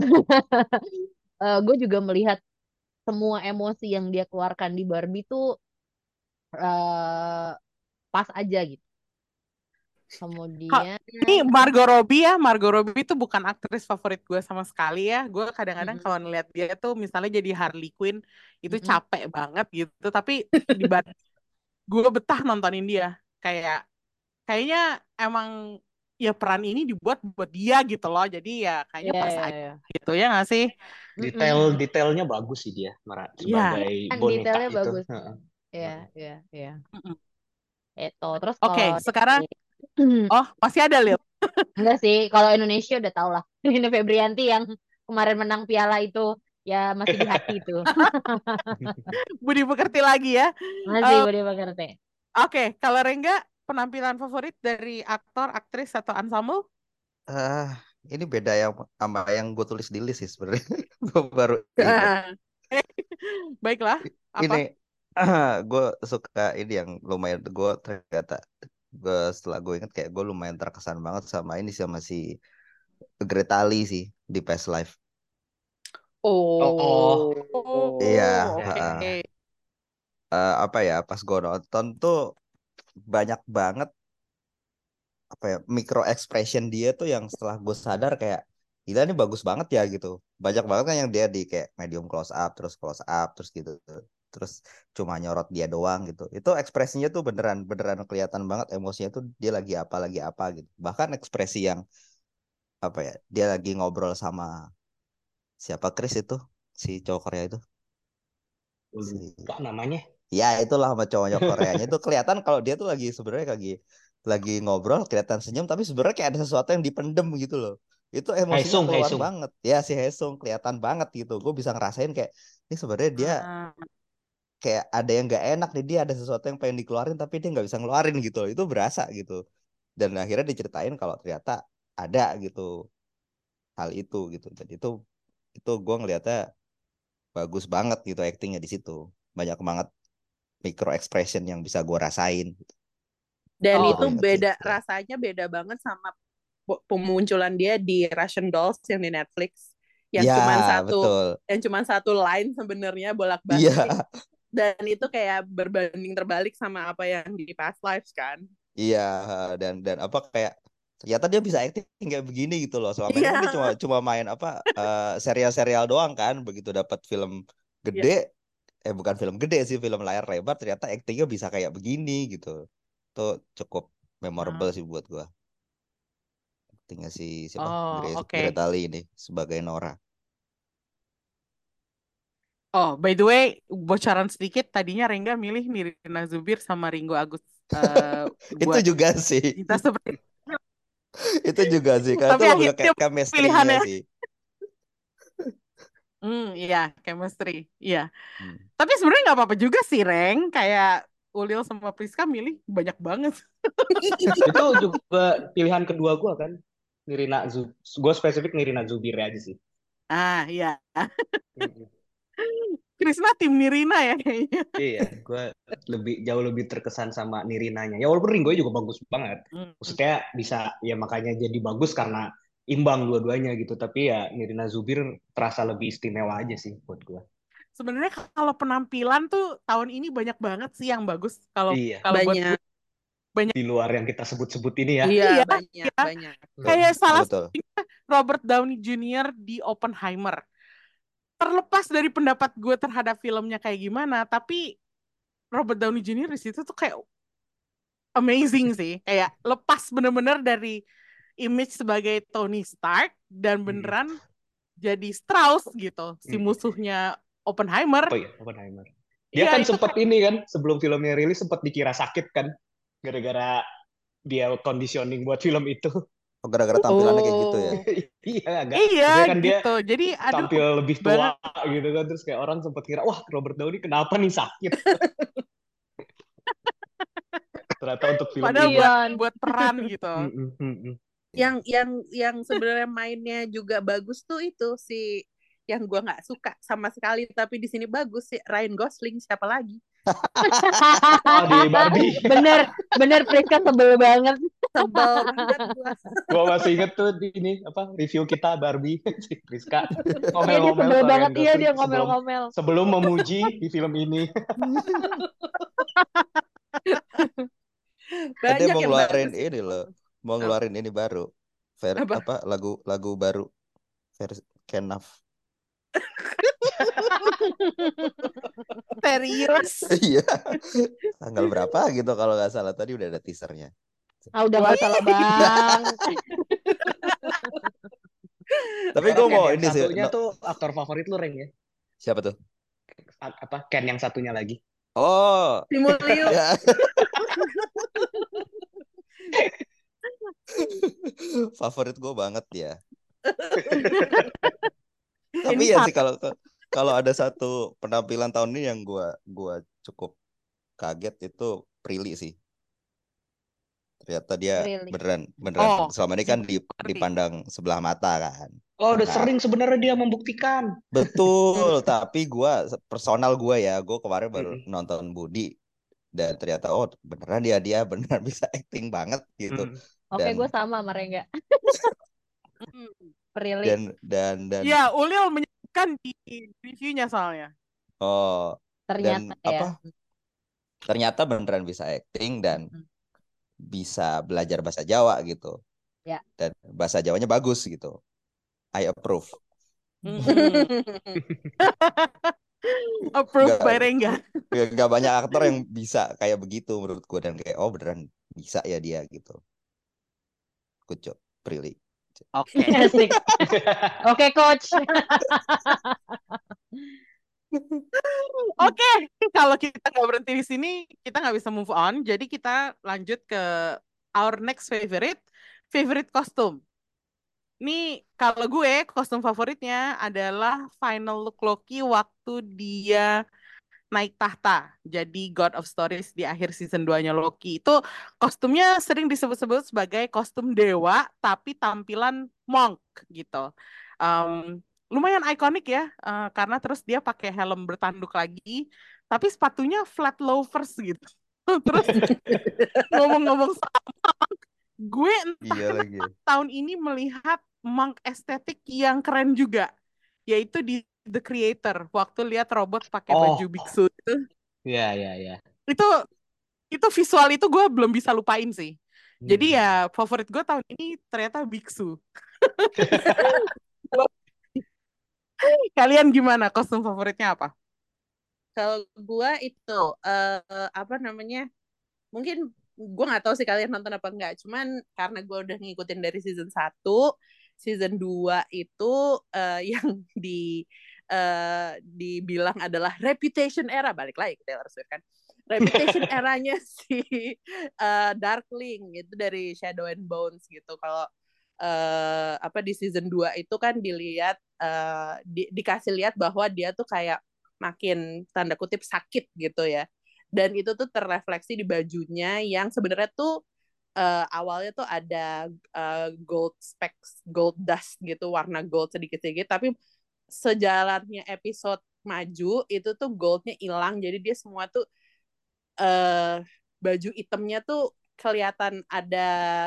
gue juga melihat semua emosi yang dia keluarkan di Barbie tuh uh, pas aja gitu. Ha- Kemudian Ini Margot Robbie ya, Margot Robbie itu bukan aktris favorit gue sama sekali ya. Gue kadang-kadang mm-mm, kalau ngeliat dia tuh misalnya jadi Harley Quinn, itu mm-mm, capek banget gitu. Tapi di gue betah nontonin dia. Kayak kayaknya emang ya peran ini dibuat buat dia gitu loh. Jadi ya kayaknya iya pas iya aja iya. gitu ya nggak sih? Mm-mm. Detail-detailnya bagus sih dia, Mara, Iya. sebagai Kan boneka detailnya itu. bagus. Heeh. Iya, Heeh. iya, iya. Mm-mm. Itu. Terus Oke, kalau sekarang dari- oh masih ada Lil. enggak sih, kalau Indonesia udah tau lah. Ini Febrianti yang kemarin menang piala itu ya masih di hati itu. Budi pekerti lagi ya. Masih Eh, boleh mengerti. Oke, kalau Rengga penampilan favorit dari aktor, aktris atau ensemble? Ah, ini beda yang sama yang gue tulis di list sih sebenarnya. Gue baru inget. Baiklah, Ini apa? gue suka ini yang lumayan gue ternyata gue setelah gue inget kayak gue lumayan terkesan banget sama ini sama si Gretali sih di Past Life. Oh, Oh. Iya, Oh, ya. oke. heeh. Eh, apa ya pas gue nonton tuh banyak banget apa ya, micro expression dia tuh yang setelah gue sadar kayak gila ini bagus banget ya gitu. Banyak banget kan yang dia di kayak medium close up terus close up terus gitu. Terus cuma nyorot dia doang gitu. Itu ekspresinya tuh beneran beneran kelihatan banget emosinya tuh dia lagi apa lagi apa gitu. Bahkan ekspresi yang apa ya, dia lagi ngobrol sama siapa Chris itu si cowok Korea itu. Si Lupa namanya. ya itulah sama cowoknya Koreanya itu kelihatan kalau dia tuh lagi sebenarnya lagi lagi ngobrol kelihatan senyum tapi sebenarnya kayak ada sesuatu yang dipendem gitu loh. Itu emosinya Haesung, keluar Haesung. banget. Ya si Haesung kelihatan banget gitu. Gue bisa ngerasain kayak ini sebenarnya dia Ah, kayak ada yang nggak enak nih, dia ada sesuatu yang pengen dikeluarin tapi dia nggak bisa ngeluarin gitu loh. Itu berasa gitu. Dan akhirnya diceritain kalau ternyata ada gitu hal itu gitu. Jadi itu itu gue ngelihatnya bagus banget gitu actingnya di situ. Banyak banget micro expression yang bisa gue rasain. Dan Oh. Itu itu inget sih. beda, Ya. rasanya beda banget sama pe- pemunculan dia di Russian Dolls yang di Netflix. Yang Ya, cuman satu, betul. yang cuman satu line sebenarnya bolak-balik. Iya, Dan itu kayak berbanding terbalik sama apa yang di Past Lives kan. iya dan dan apa kayak ternyata dia bisa acting kayak begini gitu loh. Selama ini kan dia cuma Iya. cuma main apa eh, serial-serial doang kan. Begitu dapat film gede, eh bukan film gede sih, film layar lebar ternyata actingnya bisa kayak begini gitu. Itu cukup memorable ah. sih buat gua. Actingnya si siapa? Oh, Grace oke. Gretali ini sebagai Nora. Oh, by the way, bocoran sedikit, tadinya Rengga milih Nirina Zubir sama Ringo Agus eh, Itu buat juga sih. Cinta Seperti. Itu juga sih. Karena itu Tapi lebih ke akhirnya chemistry-nya pilihannya, sih. hmm, iya, chemistry, iya. Hmm. Tapi sebenarnya nggak apa-apa juga sih, Reng. Kayak Ulil sama Priska milih banyak banget. Itu juga pilihan kedua gue kan. Nirina Zub, gue spesifik Nirina Zubir aja sih. Ah, iya. Mm-mm. Krisna tim Nirina ya kayaknya. Iya, gue lebih jauh lebih terkesan sama Nirinanya. Ya walaupun Ringo juga bagus banget. Hmm. Maksudnya bisa ya makanya jadi bagus karena imbang dua-duanya gitu. Tapi ya Nirina Zubir terasa lebih istimewa aja sih buat gue. Sebenarnya kalau penampilan tuh tahun ini banyak banget sih yang bagus. Kalau Iya, kalau buat Banyak. gue banyak. di luar yang kita sebut-sebut ini ya. Iya, Iya, banyak, iya. banyak. Kayak salah Betul. satunya Robert Downey Junior di Oppenheimer. Terlepas dari pendapat gue terhadap filmnya kayak gimana, tapi Robert Downey Junior di situ tuh kayak amazing sih. Kayak lepas bener-bener dari image sebagai Tony Stark dan Mm-mm. beneran jadi Strauss gitu, si Mm-mm. musuhnya Oppenheimer. Apa ya, Oppenheimer. Dia Iya, kan itu sempat kayak, ini kan, sebelum filmnya rilis sempat dikira sakit kan, gara-gara dia conditioning buat film itu. Oh, gara-gara tampilannya kayak gitu ya. Oh, Iya, agak. iya Maksudnya kan dia gitu. Jadi aduh tampil lebih banget. tua gitu kan, terus kayak orang sempat kira, wah Robert Downey kenapa nih sakit? Ternyata untuk film Padahal ini. buat Iya. buat peran gitu. Mm-mm, mm-mm. yang yang yang sebenarnya mainnya juga bagus tuh itu si yang gua nggak suka sama sekali tapi di sini bagus si Ryan Gosling, siapa lagi? Oh, di Barbie. Bener, bener Priska sebel banget. Sebel banget gua. Gua masih inget tuh di ini apa review kita Barbie si Priska Iya dia ngomel-ngomel sebel ke banget, Ryan iya Gosling dia sebelum ngomel-ngomel. sebelum memuji di film ini. Kan dia Banyak mau yang ngeluarin bagus ini itu. loh. Mau ngeluarin ini baru. Ver, Apa? apa lagu lagu baru versi Kenaf. Serius. Iya. Tanggal berapa gitu kalau nggak salah tadi udah ada teasernya. Ah udah nggak salah bang. Tapi Karena gue Ken mau yang ini sih. satunya no- tuh aktor favorit lu Reng ya. Siapa tuh? A- apa Ken yang satunya lagi. Oh, Simulio. ya. Favorit gue banget ya. Tapi Ini ya salah. sih kalau kalau ada satu penampilan tahun ini yang gue gua cukup kaget itu Prilly sih. Ternyata dia Really. beneran beneran Oh, selama ini kan di- ngerti. dipandang sebelah mata kan. Oh, udah Nah, sering sebenarnya dia membuktikan. betul, tapi gua personal gua ya, gua kemarin baru Mm-mm. nonton Budi dan ternyata oh beneran dia dia beneran bisa acting banget gitu. Mm. Oke Dan gue sama sama Rengga. Hmm. Really. dan dan dan Ya, Ulil menyebutkan di reviewnya soalnya. oh dan Ternyata ya. apa? Ternyata beneran bisa acting dan Hmm. bisa belajar bahasa Jawa gitu. Ya. Dan bahasa Jawanya bagus gitu. I approve. Mm-mm. Approved by Gak, Rengga. gak banyak aktor yang bisa kayak begitu menurut gue. Dan kayak oh beneran bisa ya dia gitu. Good job, Prilly. Oke. Asik. Oke, coach. Oke, kalau kita nggak berhenti di sini, kita nggak bisa move on. Jadi kita lanjut ke our next favorite, favorite costume. Nih, kalau gue, kostum favoritnya adalah final look Loki waktu dia naik tahta. Jadi God of Stories di akhir season dua-nya Loki. Itu kostumnya sering disebut-sebut sebagai kostum dewa, tapi tampilan monk gitu. Um, lumayan ikonik ya, eh, karena terus dia pakai helm bertanduk lagi, tapi sepatunya flat loafers gitu. Terus ngomong-ngomong soal gue entah Iya lagi. kenapa tahun ini melihat monk estetik yang keren juga, yaitu di The Creator waktu lihat robot pakai baju Oh, biksu itu ya ya ya. itu itu visual itu gue belum bisa lupain sih. Jadi Hmm. ya favorit gue tahun ini ternyata biksu. Kalian gimana, kostum favoritnya apa? Kalau gue itu eh apa namanya? Mungkin gue nggak tahu sih kalian nonton apa enggak. Cuman karena gue udah ngikutin dari season satu, season dua itu eh, yang di eh, dibilang adalah reputation era, balik lagi ke Taylor Swift kan. Reputation eranya si eh, Darkling itu dari Shadow and Bones gitu. Kalau eh, apa di season dua itu kan dilihat eh, di, dikasih lihat bahwa dia tuh kayak makin tanda kutip sakit gitu ya. Dan itu tuh terrefleksi di bajunya yang sebenarnya tuh uh, awalnya tuh ada uh, gold specks, gold dust gitu, warna gold sedikit-sedikit, tapi sejalannya episode maju itu tuh goldnya hilang, jadi dia semua tuh uh, baju hitamnya tuh kelihatan ada,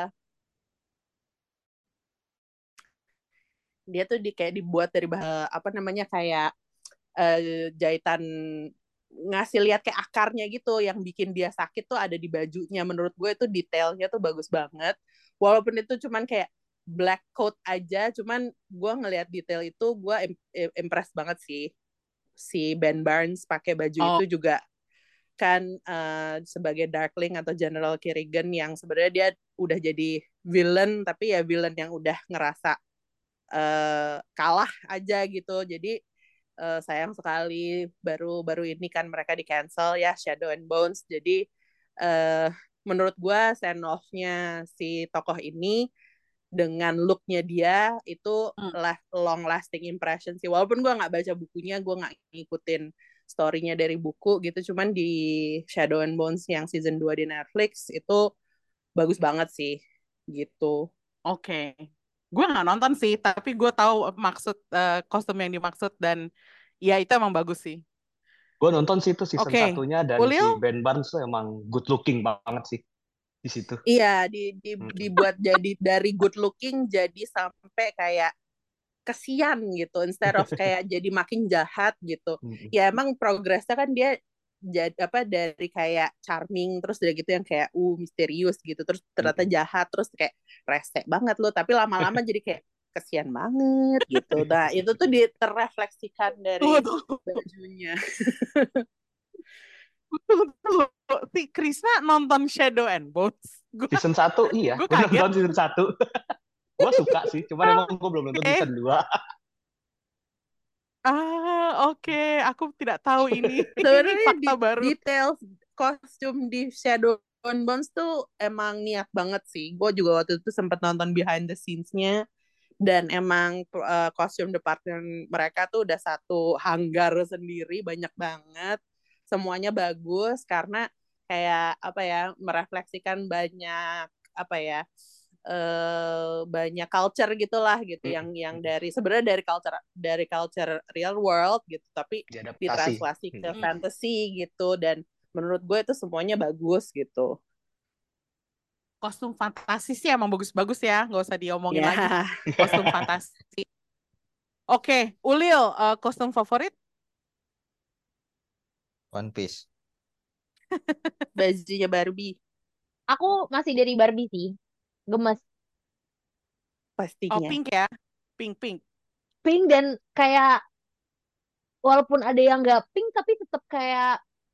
dia tuh di kayak dibuat dari uh, apa namanya kayak uh, jahitan, ngasih lihat kayak akarnya gitu yang bikin dia sakit tuh ada di bajunya. Menurut gue itu detailnya tuh bagus banget, walaupun itu cuman kayak black coat aja, cuman gue ngelihat detail itu gue impress banget sih. Si Ben Barnes pakai baju Oh, itu juga kan uh, sebagai Darkling atau General Kerrigan yang sebenarnya dia udah jadi villain, tapi ya villain yang udah ngerasa uh, kalah aja gitu. Jadi uh, sayang sekali baru baru ini kan mereka di cancel ya, Shadow and Bones. Jadi uh, menurut gue send off-nya si tokoh ini dengan look-nya dia itu hmm, long lasting impression sih. Walaupun gue nggak baca bukunya, gue nggak ngikutin story-nya dari buku gitu. Cuman di Shadow and Bones yang season dua di Netflix itu bagus banget sih gitu. oke. Gue nggak nonton sih, tapi gue tahu maksud eh, kostum yang dimaksud dan ya itu emang bagus sih. Gue nonton sih itu season Oke, satunya dan Ulil? si Ben Barnes tuh emang good looking banget sih di situ. Iya, di, di, Hmm. dibuat jadi dari good looking jadi sampai kayak kesian gitu, instead of kayak jadi makin jahat gitu. Hmm. Ya emang progresnya kan dia jadi apa dari kayak charming terus dari gitu yang kayak uh misterius gitu, terus ternyata Hmm. jahat, terus kayak rese banget loh, tapi lama-lama jadi kayak kesian banget gitu. Nah itu tuh diterefleksikan Tunggu, dari tunggu. bajunya. Tunggu, tunggu. Si Krisna nonton Shadow and Bones. Gue Season satu iya, gue gue kaget. nonton season satu. Gue suka sih, cuman emang gue belum nonton Eh, season dua. ah, oke. Aku tidak tahu ini. Ini Sebenarnya fakta di baru. detail kostum di Shadow and Bones tuh emang niat banget sih. Gue juga waktu itu sempat nonton behind the scenes-nya, dan emang uh, kostum department mereka tuh udah satu hanggar sendiri, banyak banget, semuanya bagus karena kayak apa ya, merefleksikan banyak apa ya, uh, banyak culture gitulah gitu, Hmm. yang yang dari sebenarnya dari culture dari culture real world gitu, tapi Diadaptasi. ditranslasi ke Hmm. fantasy gitu, dan menurut gue itu semuanya bagus gitu Kostum fantasi sih emang bagus-bagus ya. Nggak usah diomongin ya. lagi. Kostum fantasi. Oke, Ulil, eh, kostum favorit? One Piece. Bajunya Barbie. Aku masih dari Barbie sih. Gemes. Oh, Pastinya. pink ya. Pink, pink. Pink dan kayak walaupun ada yang nggak pink tapi tetap kayak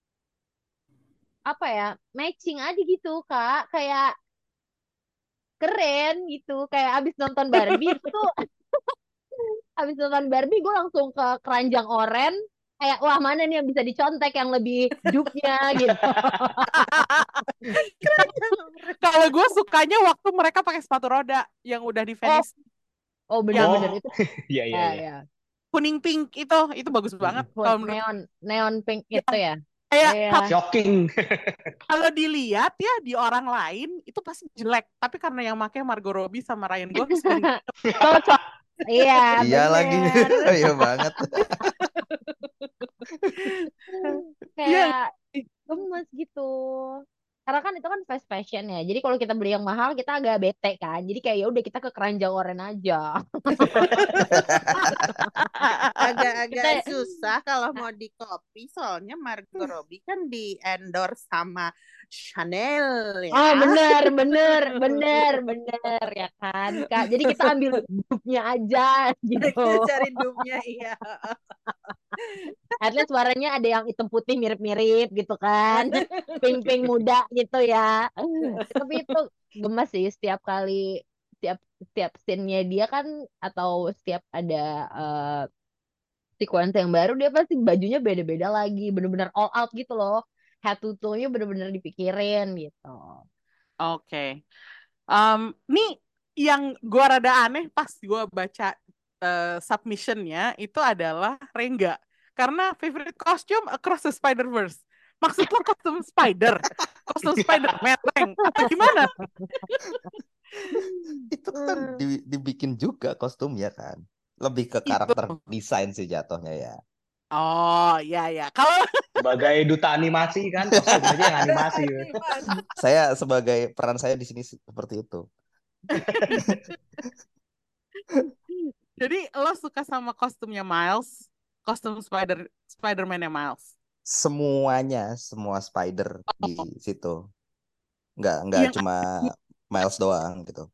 apa ya matching aja gitu kak kayak keren gitu kayak abis nonton Barbie tuh abis nonton Barbie gue langsung ke keranjang oren kayak wah mana nih yang bisa dicontek yang lebih dupnya gitu. Kalau gue sukanya waktu mereka pakai sepatu roda yang udah di Oh, Venice, oh yang bener-bener Oh, itu iya iya ya iya. ya. kuning pink itu, itu bagus banget kalau menurut Neon neon pink yang itu ya. kayak Iya. ka- Shocking. kalau dilihat ya di orang lain itu pasti jelek, tapi karena yang pakai Margot Robbie sama Ryan Gosling Cocok. Iya Iya lagi. bener. Iya banget. Iya Kayak gemes gitu. Karena kan itu kan fast fashion ya. Jadi kalau kita beli yang mahal kita agak bete kan. Jadi kayak ya udah kita ke keranjang oren aja. Agak-agak Kita susah kalau mau di copy soalnya Margot Robbie kan di endorse sama Chanel oh ya. bener bener bener bener ya kan Kak. Jadi kita ambil dupnya aja gitu. Kita cari dupnya iya. At least warnanya ada yang hitam putih mirip-mirip gitu kan. Pink-pink muda gitu ya. Tapi itu gemes sih setiap kali setiap setiap scene-nya dia kan atau setiap ada eh, sequence yang baru dia pasti bajunya beda-beda lagi bener-bener all out gitu loh head to toe-nya bener-bener dipikirin gitu. Oke. Em, nih yang gua rada aneh pas gua baca eh, submissionnya itu adalah Rengga. Karena favorite costume across the Spider-Verse. Maksud lo kostum spider? Kostum Spider-Man, Reng? Atau gimana? Itu kan di- dibikin juga kostumnya kan. Lebih ke Itu. karakter desain sih jatuhnya ya. Oh, iya, ya. Kalau Sebagai duta animasi kan, kostum aja yang animasi. Saya sebagai peran saya di sini seperti itu. jadi lo suka sama kostumnya Miles, kostum Spider Spider-Man-nya Miles. Semuanya, semua spider di Oh, situ. Nggak nggak yang cuma Miles doang gitu.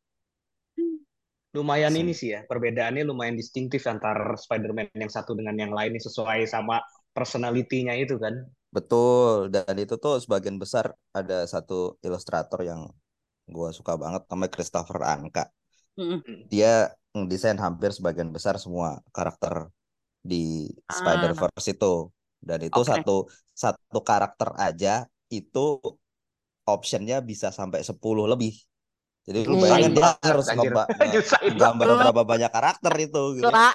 Lumayan Sem- ini sih ya, perbedaannya lumayan distintif antar Spider-Man yang satu dengan yang lain nih, sesuai sama personality-nya itu kan. Betul, dan itu tuh sebagian besar ada satu ilustrator yang gue suka banget namanya Christopher Anka. Mm. Dia ngedesain hampir sebagian besar semua karakter di Ah, Spider-Verse itu. Dan itu oke. satu satu karakter aja itu optionnya bisa sampai sepuluh lebih. Jadi lu bayangin Nyusahin dia banget harus anjir. ngeba- nge- Nyusahin nggambar banget. berapa banyak karakter itu gitu. Gila.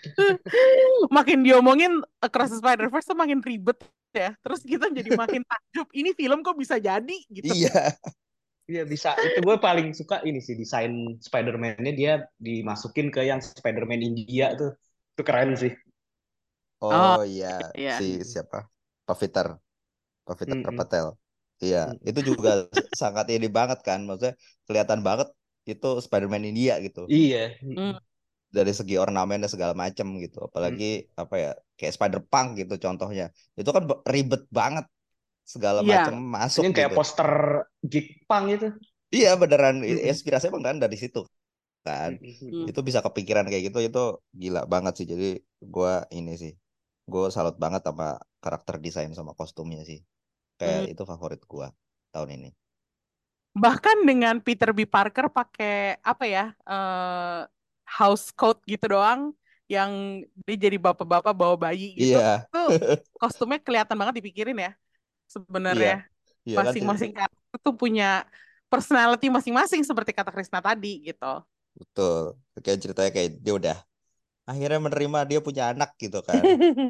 Makin diomongin Across the Spider-Verse tuh makin ribet ya. Terus kita jadi makin takjub. Ini film kok bisa jadi gitu. Iya. Iya bisa. Itu gue paling suka ini sih desain Spider-Man-nya dia dimasukin ke yang Spider-Man India tuh. Itu keren sih. Oh, Oh iya, iya. si siapa? Paviter, Paviter Mm-mm. Patel. Iya, Mm-mm. itu juga sangat ini banget kan. Maksudnya kelihatan banget itu Spider-Man India gitu. Iya. Mm. Dari segi ornamen dan segala macam gitu. Mm. Apalagi apa ya, kayak Spider-Punk gitu contohnya. Itu kan be- ribet banget segala Iya. macam masuk Ini kayak gitu. poster geek punk itu. Iya beneran i- Mm-mm. inspirasinya bang kan dari situ kan. Mm-mm. Mm. Itu bisa kepikiran kayak gitu itu gila banget sih. Jadi gua ini sih. Gue salut banget sama karakter desain sama kostumnya sih. Kayak Mm. itu favorit gua tahun ini. Bahkan dengan Peter B. Parker pakai apa ya? eh, house coat gitu doang. Yang dia jadi bapak-bapak bawa bayi gitu. Iya. Tuh kostumnya kelihatan banget dipikirin ya. Iya. Sebenarnya Iya kan masing-masing karakter tuh punya personality masing-masing seperti kata Krisna tadi gitu. betul. Kayak ceritanya kayak dia udah akhirnya menerima dia punya anak gitu kan.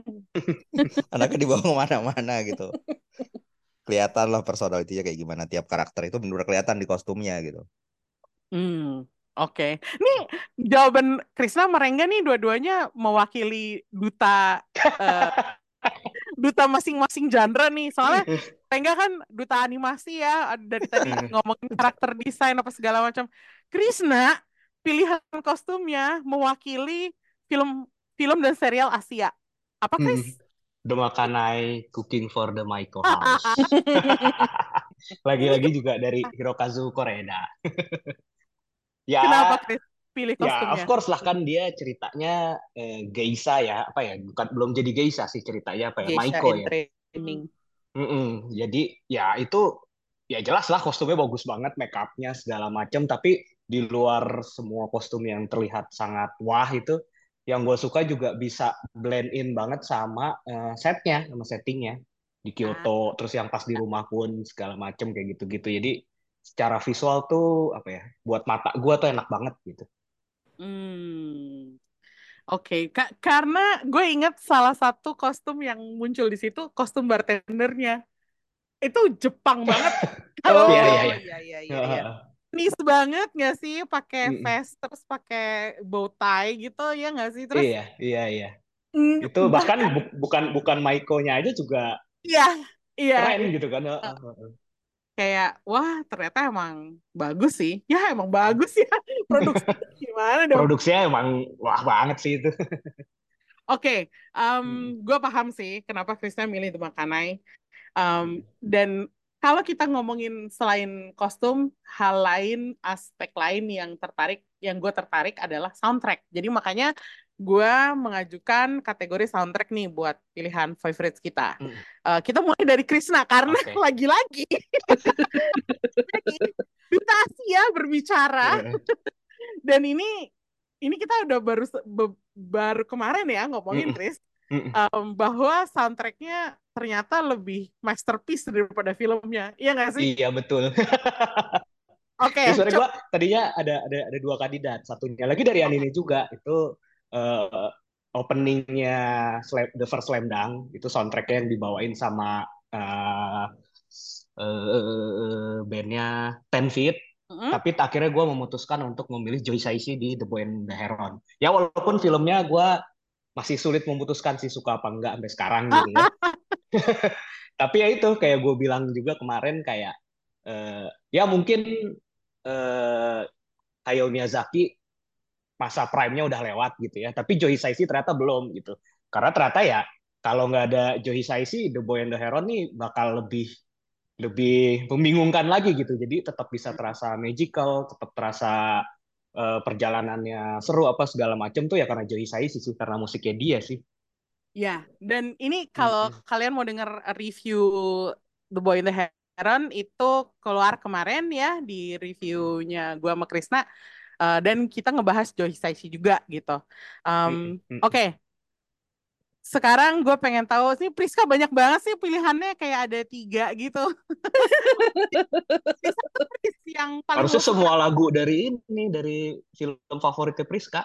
Anaknya dibawa kemana-mana gitu. Kelihatan lah personalitinya kayak gimana tiap karakter itu benar-benar kelihatan di kostumnya gitu. Hmm, oke. Nih jawaban Krisna Merengga nih dua-duanya mewakili duta eh, duta masing-masing genre nih. Soalnya Merengga kan duta animasi ya. Dari tadi ngomongin karakter desain apa segala macam. Krisna pilihan kostumnya mewakili film film dan serial Asia. Apa Kris? The Makanai Cooking for the Maiko House. Lagi-lagi juga dari Hirokazu Koreeda. Kenapa Ya, Chris pilih ya of kostumnya? course lah kan dia ceritanya eh, geisha ya, apa ya? Bukan belum jadi geisha sih ceritanya apa ya? Geisha Maiko in ya. training. Mm-mm. Jadi ya itu ya jelas lah kostumnya bagus banget, make upnya segala macam. Tapi di luar semua kostum yang terlihat sangat wah itu, yang gue suka juga bisa blend in banget sama eh, setnya, sama settingnya di Ah, Kyoto. Terus yang pas di rumah pun segala macam kayak gitu-gitu. Jadi secara visual tuh apa ya? Buat mata gue tuh enak banget gitu. hmm. Oke, Ka- karena gue ingat salah satu kostum yang muncul di situ, kostum bartendernya. Itu Jepang banget. Kalau Iya iya Oh iya. iya iya iya iya. Nis banget nggak sih pakai Mm-mm. vest terus pakai bow tie gitu ya nggak sih? Terus Iya iya iya. mm, Itu bahkan bahkan bu- bukan bukan Maiko-nya aja juga iya iya keren itu gitu kan. Heeh, heeh. kayak wah ternyata emang bagus sih. Ya emang bagus ya produksi gimana dong? Produksinya emang wah banget sih itu. Oke, em, Mm-mm. gue paham sih kenapa Krisna milih The Makanai. Um, Mm-mm. dan kalau kita ngomongin selain kostum, hal lain, aspek lain yang tertarik, yang gue tertarik adalah soundtrack. Jadi makanya gue mengajukan kategori soundtrack nih buat pilihan favorites kita. Mm-mm. Uh, kita mulai dari Krisna karena Oke. lagi-lagi jadi duta Asia berbicara Heeh. dan ini ini kita udah baru se- be- baru kemarin ya ngomongin Mm-mm. Kris Mm-mm. um, bahwa soundtracknya ternyata lebih masterpiece daripada filmnya, iya nggak sih? Iya betul. Oke, Jadi sebenarnya coba. gue tadinya ada ada ada dua kandidat. Satunya lagi dari anime juga itu eh, openingnya Slam, The First Slam Dunk itu soundtracknya yang dibawain sama eh eh, bandnya Ten Feet. Mm-mm. Tapi akhirnya gue memutuskan untuk memilih Joy Saishi di The Boy and the Heron. Ya walaupun filmnya gue masih sulit memutuskan sih suka apa enggak sampai sekarang gitu ya. Tapi ya itu kayak gue bilang juga kemarin kayak eh, ya mungkin eh, Hayao Miyazaki masa prime-nya udah lewat gitu ya. Tapi Joe Hisaishi ternyata belum gitu. Karena ternyata ya kalau nggak ada Joe Hisaishi, The Boy and the Heron nih bakal lebih lebih membingungkan lagi gitu. Jadi tetap bisa terasa magical, tetap terasa eh, perjalanannya seru apa segala macam tuh ya karena Joe Hisaishi sih, karena musiknya dia sih. Ya, dan ini kalau Mm-mm. kalian mau dengar review The Boy and the Heron itu keluar kemarin ya di reviewnya gua sama Krisna. Uh, dan kita ngebahas Joe Hisaishi juga gitu. Mm-mm. Um, Mm-mm. Oke, sekarang gue pengen tahu sih Priska banyak banget sih pilihannya kayak ada tiga gitu. Priska Pris yang paling Harusnya lo suka. semua lagu dari ini dari film favoritnya Priska.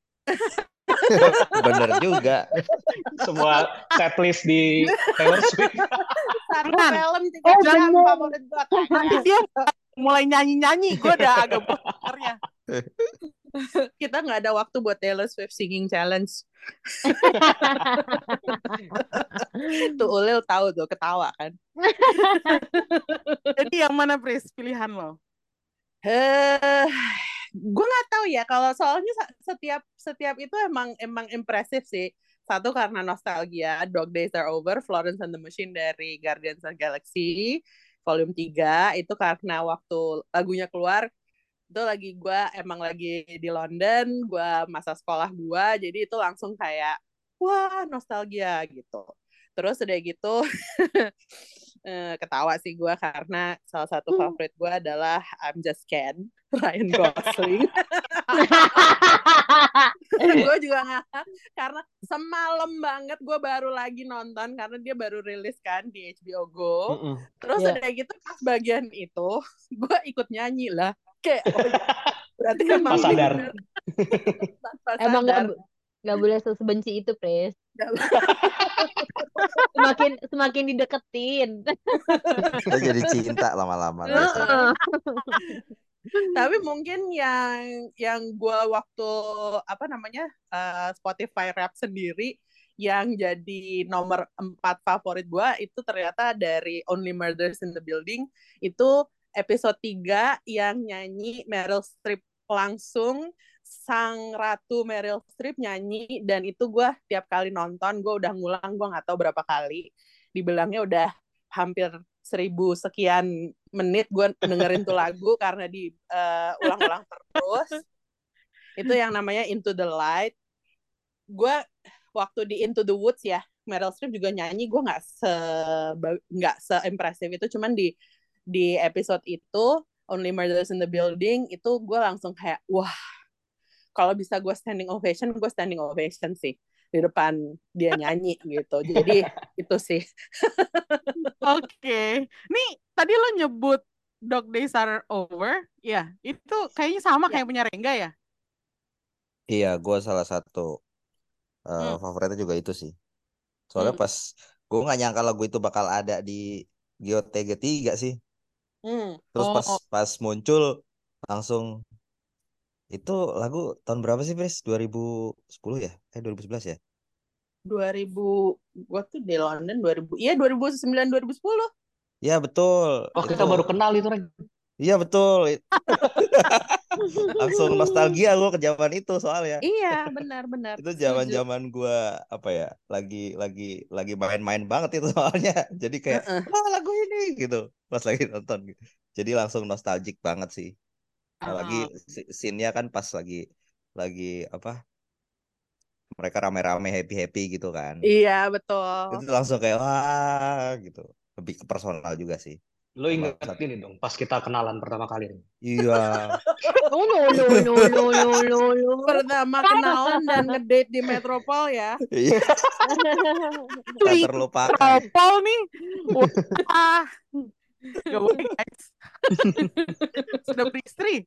Bener juga. Semua setlist di Taylor Swift. Satu Jangan. film tiga Oh jam bener. favorit gue Nanti kagak. dia mulai nyanyi-nyanyi, gue udah agak bosannya. Kita nggak ada waktu buat Taylor Swift singing challenge. Tuh Ulil tahu tuh ketawa kan. Jadi yang mana Pris pilihan lo? Eh, gue nggak tahu ya kalau soalnya sa- setiap setiap itu emang emang impresif sih. Satu karena nostalgia, Dog Days Are Over, Florence and the Machine dari Guardians of the Galaxy Volume tiga itu karena waktu lagunya keluar itu lagi gue emang lagi di London, gue masa sekolah gue, jadi itu langsung kayak wah nostalgia gitu. Terus udah gitu eh, ketawa sih gue karena salah satu favorit gue adalah I'm Just Ken, Ryan Gosling. Gue juga ngakak karena semalam banget gue baru lagi nonton karena dia baru rilis kan di H B O Go. Mm-mm. Terus Yeah. udah gitu pas bagian itu gue ikut nyanyi lah. Kayak oh ya, berarti emang Pas sadar. bener. Tanpa Emang nggak sadar. bo- nggak boleh sebenci itu, Pris. Semakin semakin dideketin. Kita jadi cinta lama-lama. biasanya. Heeh. Tapi mungkin yang yang gue waktu apa namanya uh, Spotify Rap sendiri yang jadi nomor empat favorit gue itu ternyata dari Only Murders in the Building itu episode tiga yang nyanyi Meryl Streep langsung sang ratu Meryl Streep nyanyi dan itu gue tiap kali nonton gue udah ngulang gue nggak tahu berapa kali dibilangnya udah hampir seribu sekian menit gue dengerin tuh lagu karena di uh, ulang-ulang terus. Itu yang namanya Into the Light. Gue waktu di Into the Woods ya, Meryl Streep juga nyanyi, gue nggak se nggak seimpresif itu, cuman di di episode itu Only Murders in the Building itu gue langsung kayak wah, kalau bisa gue standing ovation, gue standing ovation sih di depan dia nyanyi gitu. Jadi itu sih. Oke, okay. Nih tadi lo nyebut Dog Days Are Over, ya itu kayaknya sama Ya. kayak punya Rengga ya? Iya, gue salah satu uh, Hmm. favoritnya juga itu sih. Soalnya Hmm. pas gue nggak nyangka lagu itu bakal ada di G O T G tiga sih. Hmm. Terus pas Oh, pas muncul langsung itu lagu tahun berapa sih, Pris? dua ribu sepuluh ya? Eh dua ribu sebelas ya? dua ribu gue tuh di London dua ribu. Iya dua ribu sembilan dua ribu sepuluh. Iya betul. Oh, Itu kita baru kenal itu, Ren. iya betul. Langsung nostalgia gue ke zaman itu soalnya. Iya, benar-benar. Itu Setuju. zaman-zaman gue apa ya? Lagi lagi lagi main-main banget itu soalnya. Jadi kayak Uh-uh. wah lagu ini gitu. Pas lagi nonton gitu. Jadi langsung nostalgic banget sih. Apalagi oh. scene-nya kan pas lagi lagi apa? Mereka rame-rame happy-happy gitu kan. Iya, betul. Itu langsung kayak wah gitu. Lebih ke personal juga sih. Lo Sama inget satu. ini dong, pas kita kenalan pertama kali. Ren. Iya. No no no no no no no no. Pertama kenalan dan ngedate di Metropol ya. Iya. Tak terlupakan. Metropol nih. Wah. Gak boleh guys. Sudah beristri.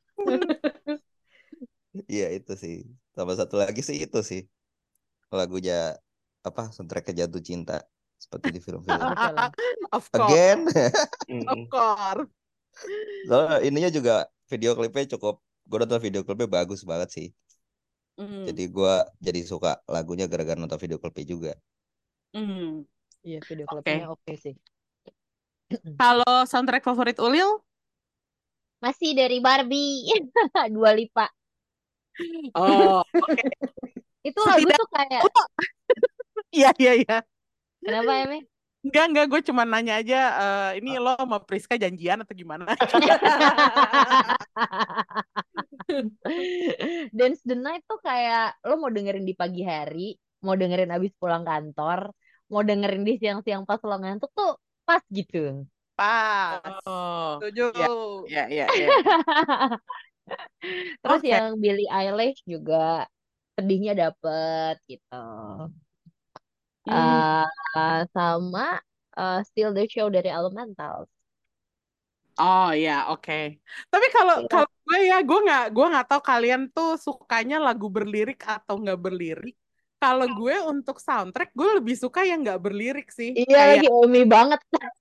Iya itu sih. Sama satu lagi sih itu sih. Lagunya apa? Soundtracknya Jatuh Cinta seperti di film-film. Of course. Again. Of course. Soalnya ininya juga video klipnya cukup. Gue nonton video klipnya bagus banget sih. Mm. Jadi gue jadi suka lagunya gara-gara nonton video klipnya juga. Mm. Iya, video Oke. klipnya oke sih. Kalau soundtrack favorit Ulil? Masih dari Barbie. Dua Lipa. Oh, oke. Itu lagu Setidak tuh kayak Iya, iya, iya. kenapa ya, Me? Enggak, enggak. Gue cuma nanya aja, eh, ini lo sama Priska janjian atau gimana? Dance the Night tuh kayak lo mau dengerin di pagi hari, mau dengerin abis pulang kantor, mau dengerin di siang-siang pas lo ngantuk tuh pas gitu. Pas. Oh, Setuju. ya, ya, ya, ya. Terus Oke. yang Billie Eilish juga sedihnya dapet gitu. Hmm. Eh, sama eh, Still the Show dari Elementals. Oh ya, oke. Tapi kalau Iya. kalau gue ya, gue nggak gue nggak tahu kalian tuh sukanya lagu berlirik atau nggak berlirik. Kalau gue untuk soundtrack, gue lebih suka yang nggak berlirik sih. Iya Kayak lagi Emi banget.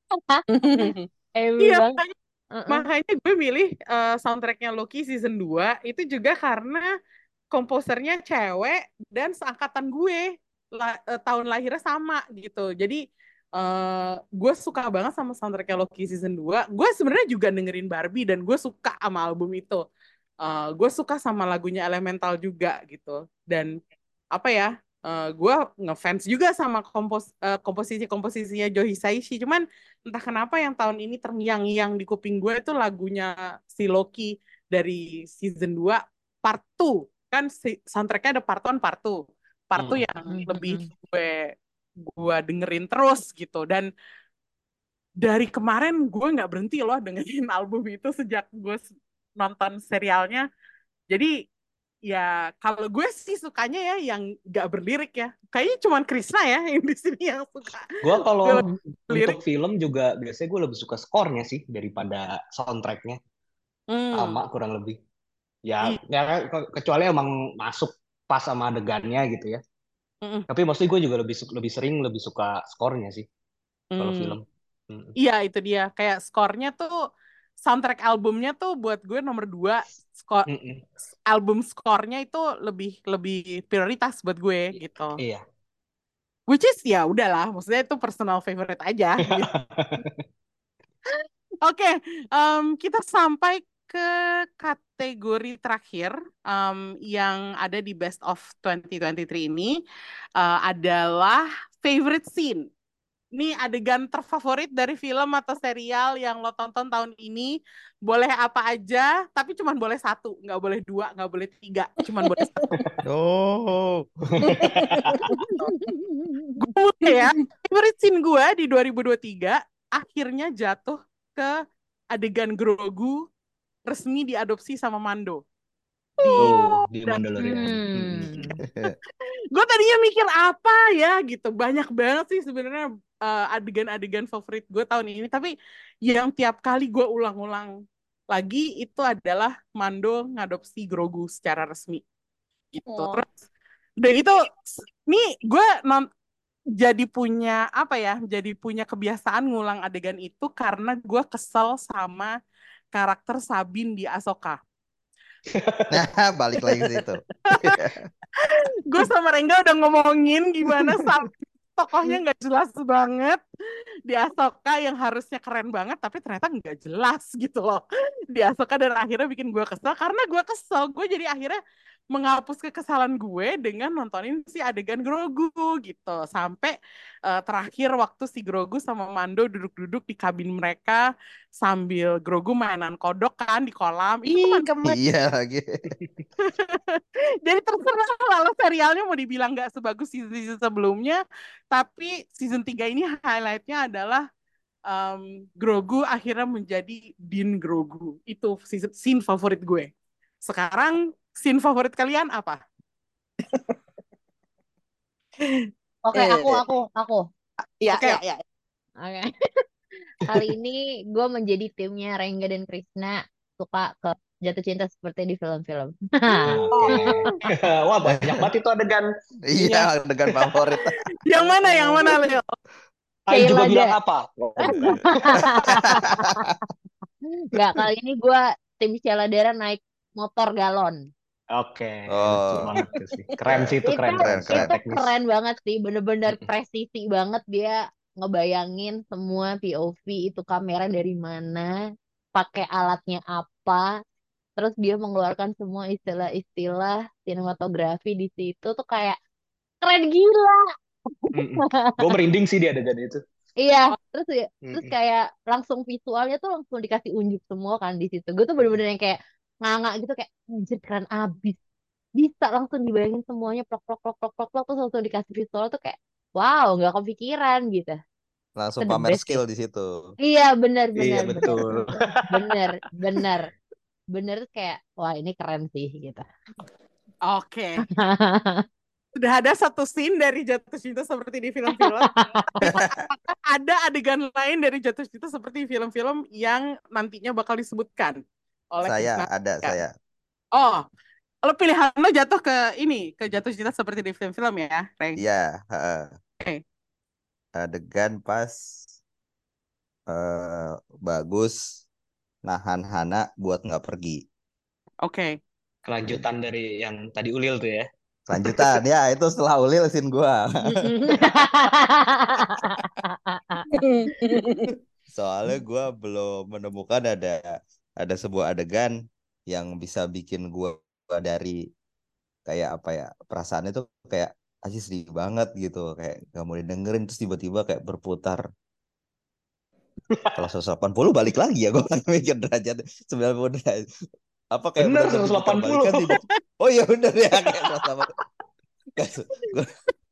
Emi iya, banget. makanya, Uh-uh. makanya gue milih eh, soundtracknya Loki season dua itu juga karena komposernya cewek dan seangkatan gue La- eh, tahun lahirnya sama gitu. Jadi eh, gue suka banget sama soundtracknya Loki season dua. Gue sebenarnya juga dengerin Barbie dan gue suka sama album itu. Eh, gue suka sama lagunya Elemental juga gitu. Dan apa ya? eh, gue ngefans juga sama kompos eh, komposisi-komposisinya Joe Hisaishi. Cuman entah kenapa yang tahun ini terngiang-ngiang di kuping gue itu lagunya si Loki dari season dua part two. Kan si, soundtracknya ada part one, part two. Part two Mm. yang Mm-mm. lebih gue gue dengerin terus gitu. Dan dari kemarin gue nggak berhenti loh dengerin album itu sejak gue s- nonton serialnya. Jadi ya kalau gue sih sukanya ya yang nggak berlirik ya. Kayaknya cuma Krisna ya yang di sini yang suka Gue kalau film berlirik. untuk film juga biasanya gue lebih suka skornya sih daripada soundtracknya. Hmm. Sama kurang lebih. Ya, Iya. ya ke- kecuali emang masuk pas sama adegannya gitu ya. Mm-mm. Tapi maksudnya gue juga lebih su- lebih sering lebih suka skornya sih kalau Hmm. film. Mm. Iya itu dia kayak skornya tuh soundtrack albumnya tuh buat gue nomor dua. Skor Mm-mm. album skornya itu lebih lebih prioritas buat gue gitu. Iya. Which is ya udahlah, maksudnya itu personal favorite aja. Gitu. Oke, em, kita sampai ke kategori terakhir em, yang ada di Best of dua ribu dua puluh tiga ini eh, adalah favorite scene. Nih adegan terfavorit dari film atau serial yang lo tonton tahun ini. Boleh apa aja, tapi cuma boleh satu. Nggak boleh dua, nggak boleh tiga. Cuma boleh satu. Oh. Gue ya, favorite scene gue di dua ribu dua puluh tiga akhirnya jatuh ke adegan Grogu resmi diadopsi sama Mando. Di Oh, di dan Mandalorian. Hmm. gue tadinya mikir apa ya gitu. Banyak banget sih sebenarnya uh, adegan-adegan favorit gue tahun ini. Tapi yang tiap kali gue ulang-ulang lagi itu adalah Mando ngadopsi Grogu secara resmi gitu. Oh. Terus udah gitu, nih gue non jadi punya apa ya? Jadi punya kebiasaan ngulang adegan itu karena gue kesel sama karakter Sabine di Ahsoka. Nah, balik lagi ke situ. Gue sama Rengga udah ngomongin gimana Sabine tokohnya nggak jelas banget di Ahsoka yang harusnya keren banget tapi ternyata nggak jelas gitu loh di Ahsoka, dan akhirnya bikin gue kesel. Karena gue kesel, gue jadi akhirnya menghapus kekesalan gue dengan nontonin si adegan Grogu gitu. Sampai uh, terakhir waktu si Grogu sama Mando duduk-duduk di kabin mereka sambil Grogu mainan kodok kan di kolam. Itu Ih, kan gemes. Iya lagi. jadi terserah kalau serialnya mau dibilang nggak sebagus season sebelumnya, tapi season tiga ini highlightnya adalah um, Grogu akhirnya menjadi Din Grogu. Itu season, scene favorit gue. Sekarang scene favorit kalian apa? Oke, aku Eh, aku aku. ya, Oke, ya, ya. Oke. Kali ini gue menjadi timnya Rengga dan Krishna, suka ke jatuh cinta seperti di film-film. Oke. Wah, banyak banget itu adegan ininya. Iya, dengan favorit. yang mana yang mana Leo? Ayo juga Sheila bilang Da. apa? Oh, bukan. Nggak, kali ini gue tim Sheila Dara naik motor galon. Oke, lucu Oh, banget tuh sih. Keren sih itu, Itu keren, keren, keren. Secara keren. itu teknis. keren banget sih, bener-bener Mm-mm. presisi banget dia ngebayangin semua P O V itu kamera dari mana, pakai alatnya apa, terus dia mengeluarkan semua istilah-istilah sinematografi di situ tuh kayak keren gila. Mm-mm. Gue merinding sih di adegan itu. Iya, terus ya, terus Mm-mm. kayak langsung visualnya tuh langsung dikasih unjuk semua kan di situ. Gue tuh Mm-mm. bener-bener yang kayak nganga gitu kayak anjir keren abis. Bisa langsung dibayangin semuanya plok plok plok plok plok plok terus langsung dikasih visual tuh kayak wow, nggak kepikiran gitu. Itu Langsung the pamer best sih. skill di situ. Iya, benar Iya, benar benar betul. benar. Benar, benar. Benar tuh kayak wah ini keren sih gitu. Oke. Sudah ada satu scene dari Jatuh Cinta seperti di film-film. Apakah ada adegan lain dari Jatuh Cinta seperti di film-film yang nantinya bakal disebutkan oleh Saya Krishna? ada, Ya. saya. Oh, lo pilihan lo jatuh ke ini, ke Jatuh Cinta seperti di film-film ya, Reng? Iya, heeh. Oke. Adegan pas eh, bagus nahan Hana buat nggak pergi. Oke. Kelanjutan dari yang tadi Ulil tuh ya. Lanjutan, ya itu setelah Ulil scene gua. Soalnya gua belum menemukan ada ada sebuah adegan yang bisa bikin gua gua dari kayak apa ya, perasaan itu kayak aja sedih banget gitu, kayak gak mau didengerin terus tiba-tiba kayak berputar. Kalau seratus delapan puluh balik lagi ya, gue kan mikir derajat sembilan puluh derajat. Apa kayak Bener, benar-benar diputar seratus delapan puluh. balikan tiba. Oh iya bener ya, kayak seratus delapan puluh. Gua-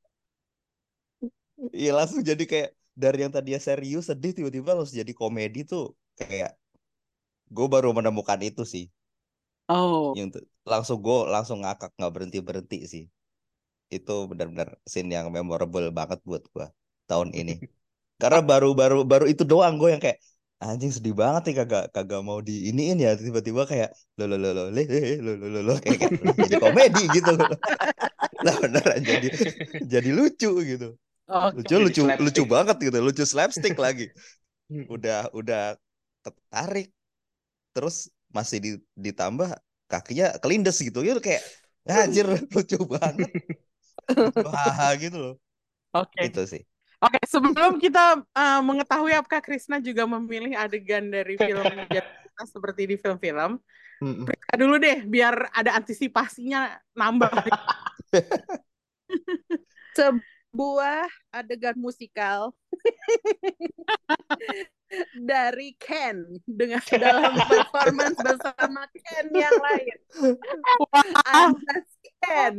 Iya langsung jadi kayak dari yang tadinya serius sedih tiba-tiba langsung jadi komedi tuh, kayak gue baru menemukan itu sih. Oh. Yang tuh- langsung gue langsung ngakak nggak berhenti berhenti sih. Itu benar-benar scene yang memorable banget buat gue tahun ini. Karena baru-baru baru itu doang gue yang kayak anjing sedih banget nih, kagak kagak mau diiniin ya, tiba-tiba kayak lo lo lo lo le lo lo lo lo kayak, kayak lah, jadi komedi gitu. Lah beneran jadi jadi lucu gitu. Oke. Lucu Jadi lucu lucu slapstick. banget gitu, lucu slapstick lagi. Mm-mm. Udah udah ketarik terus masih di, ditambah kakinya kelindes gitu. Gitu kayak anjir lucu banget. Wah gitu loh. Oke. Itu sih. Oke, sebelum kita uh, mengetahui apakah Krishna juga memilih adegan dari film Jatuh Cinta seperti di film-film, Mm-mm. periksa dulu deh biar ada antisipasinya nambah. Sebuah adegan musikal dari Ken dengan dalam performance bersama Ken yang lain. Wah, I'm just Ken.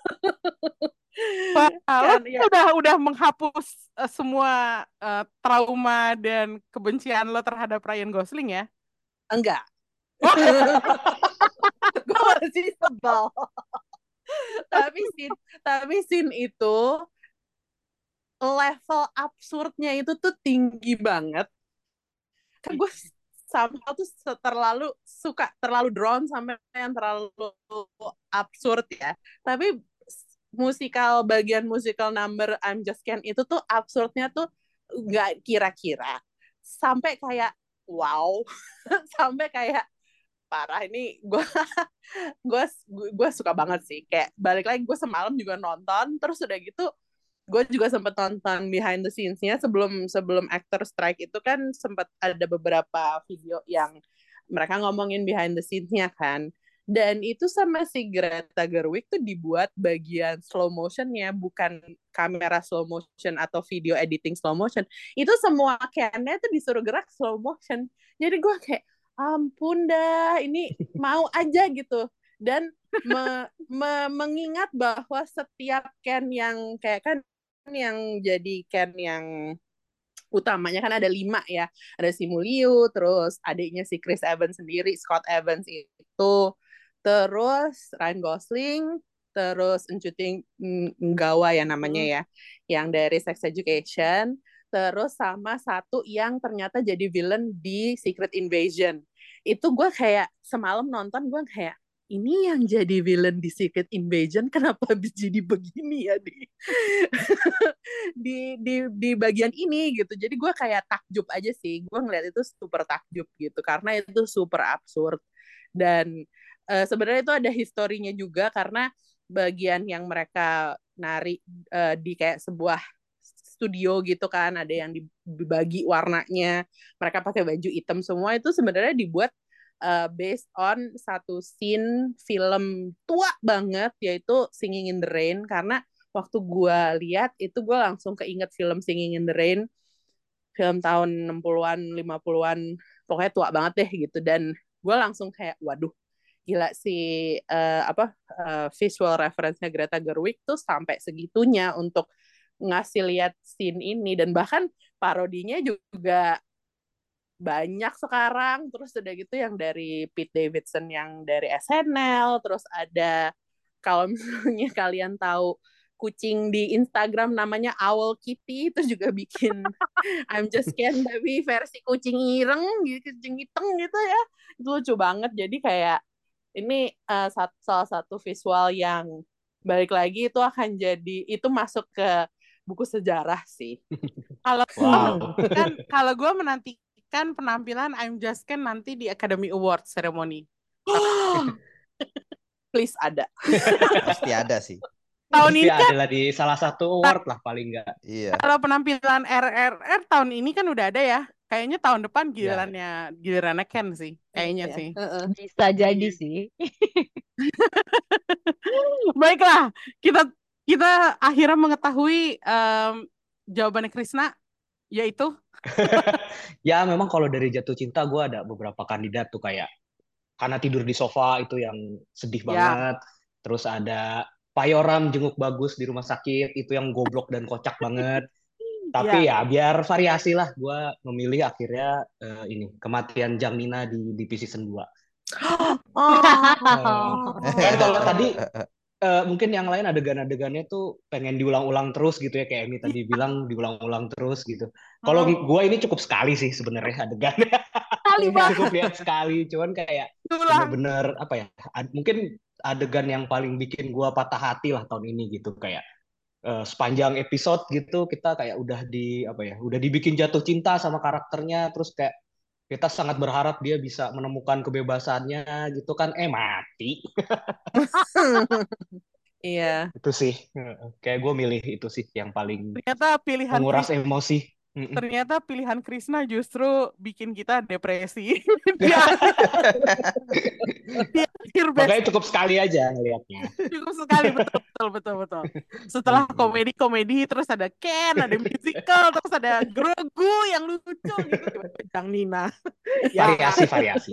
wah, lo Kan ya udah udah menghapus eh, semua eh, trauma dan kebencian lo terhadap Ryan Gosling ya? enggak. Oh, Gue masih sebel. tapi scene tapi scene itu level absurdnya itu tuh tinggi banget. Kan gue somehow tuh se- terlalu suka terlalu drawn sampai yang terlalu absurd ya. Tapi s- musikal bagian musikal number I'm Just Ken itu tuh absurdnya tuh nggak kira-kira sampai kayak wow. Sampai kayak parah ini gue gue gue suka banget sih, kayak balik lagi gue semalam juga nonton terus udah gitu gue juga sempet nonton behind the scenes-nya sebelum sebelum actor strike itu kan sempat ada beberapa video yang mereka ngomongin behind the scenes-nya kan, dan itu sama si Greta Gerwig tuh dibuat bagian slow motion-nya bukan kamera slow motion atau video editing slow motion, itu semua camnya tuh disuruh gerak slow motion. Jadi gue kayak ampun dah ini mau aja gitu, dan me, me- mengingat bahwa setiap Ken yang kayak kan yang jadi Ken yang utamanya kan ada lima ya, ada si Muliu, terus adiknya si Chris Evans sendiri, Scott Evans itu, terus Ryan Gosling, terus Encuting Nggawa ya namanya hmm. ya, yang dari Sex Education, terus sama satu yang ternyata jadi villain di Secret Invasion. Itu gue kayak semalam nonton gue kayak ini yang jadi villain di Secret Invasion kenapa jadi begini ya di di di di bagian ini gitu. Jadi gue kayak takjub aja sih. Gue ngeliat itu super takjub gitu karena itu super absurd. Dan uh, sebenarnya itu ada historinya juga karena bagian yang mereka nari uh, di kayak sebuah studio gitu kan, ada yang dibagi warnanya, mereka pakai baju hitam semua, itu sebenarnya dibuat uh, based on satu scene film tua banget yaitu Singing in the Rain, karena waktu gue lihat itu gue langsung keinget film Singing in the Rain, film tahun enam puluhan lima puluhan, pokoknya tua banget deh gitu, dan gue langsung kayak waduh gila si uh, apa uh, visual reference-nya Greta Gerwig tuh sampai segitunya untuk ngasih lihat scene ini, dan bahkan parodinya juga banyak sekarang. Terus udah gitu yang dari Pete Davidson yang dari S N L, terus ada kalau misalnya kalian tahu kucing di Instagram namanya Owl Kitty, itu juga bikin I'm Just Ken tapi versi kucing ireng gitu, kucing hitam gitu ya, itu lucu banget. Jadi kayak ini uh, sat- salah satu visual yang balik lagi itu akan jadi itu masuk ke buku sejarah sih. Kalau gue Wow. menantikan, kalau gue menantikan penampilan I'm Just Ken nanti di Academy Awards ceremony. Please ada. Pasti ada sih. Tahun Pasti ini kan adalah di salah satu award lah paling nggak. Iya. kalau penampilan R R R tahun ini kan udah ada ya. Kayaknya tahun depan Ya. gilirannya gilirannya Ken sih, kayaknya Iya. sih. Heeh. Bisa jadi Iya. sih. Baiklah, kita kita akhirnya mengetahui em, jawabannya Krisna, yaitu Ya memang kalau dari jatuh cinta gue ada beberapa kandidat tuh, kayak Karena Tidur di Sofa itu yang sedih ya. banget. Terus ada Payoram Jenguk Bagus di Rumah Sakit itu yang goblok dan kocak banget. Tapi Ya. ya biar variasi lah, gue memilih akhirnya eh, ini Kematian Jamina di di season dua. Oh. Kan kalau tadi eh, mungkin yang lain adegan-adegannya tuh pengen diulang-ulang terus gitu ya, kayak Emi tadi bilang diulang-ulang terus gitu. Kalau Hmm, gue ini cukup sekali sih sebenarnya adegannya. kali Iya. banget Cukup lihat sekali, cuman kayak ulang. bener-bener apa ya, ad- mungkin adegan yang paling bikin gua patah hati lah tahun ini gitu, kayak eh, sepanjang episode gitu kita kayak udah di apa ya, udah dibikin jatuh cinta sama karakternya, terus kayak kita sangat berharap dia bisa menemukan kebebasannya gitu kan, eh mati. Iya. Itu sih kayak gue milih itu sih yang paling Ternyata pilihan menguras Kris emosi. Mm-mm. Ternyata pilihan Krisna justru bikin kita depresi. Dia dia akhir best Makanya cukup sekali aja ngelihatnya. cukup sekali, betul betul betul betul. Setelah Mm-mm. komedi-komedi terus ada Ken, ada musical, terus ada Grogu yang lucu gitu, tiba-tiba Jang Nina. Ya Variasi variasi.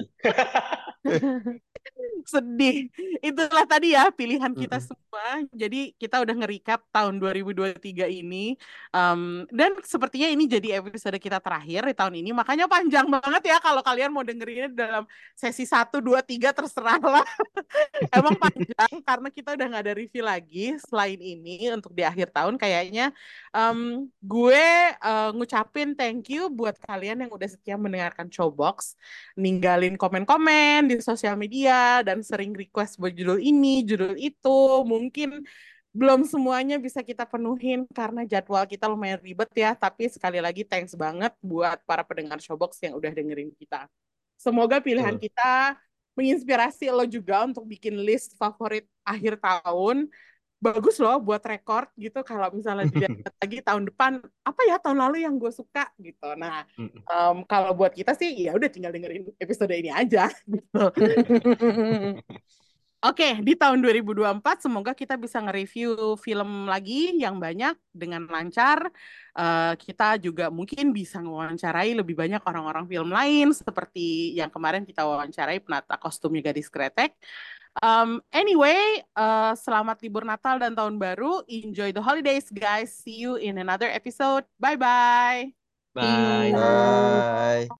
sedih. Itulah tadi ya pilihan kita Mm-mm. semua. Jadi kita udah nge-recap tahun dua ribu dua puluh tiga ini. Um, dan sepertinya ini jadi episode kita terakhir di tahun ini. Makanya panjang banget ya kalau kalian mau dengerinnya dalam sesi satu, dua, tiga terserah lah. Emang panjang karena kita udah nggak ada review lagi selain ini untuk di akhir tahun kayaknya. Um, gue uh, ngucapin thank you buat kalian yang udah setia mendengarkan Showbox, ninggalin komen-komen di sosial media dan sering request buat judul ini, judul itu. Mungkin belum semuanya bisa kita penuhin karena jadwal kita lumayan ribet ya, tapi sekali lagi thanks banget buat para pendengar Showbox yang udah dengerin kita. Semoga pilihan Betul. kita menginspirasi lo juga untuk bikin list favorit akhir tahun. Bagus loh buat rekor gitu kalau misalnya dilihat lagi tahun depan apa ya tahun lalu yang gue suka gitu. Nah, Mm-mm. em, kalau buat kita sih ya udah tinggal dengerin episode ini aja gitu. Oke, di tahun dua ribu dua puluh empat semoga kita bisa nge-review film lagi yang banyak dengan lancar. Eh, kita juga mungkin bisa mewawancarai lebih banyak orang-orang film lain seperti yang kemarin kita wawancarai penata kostumnya Gadis Kretek. Um, anyway, uh, selamat libur Natal dan Tahun Baru. Enjoy the holidays, guys. See you in another episode. Bye-bye. See you. Bye. Bye.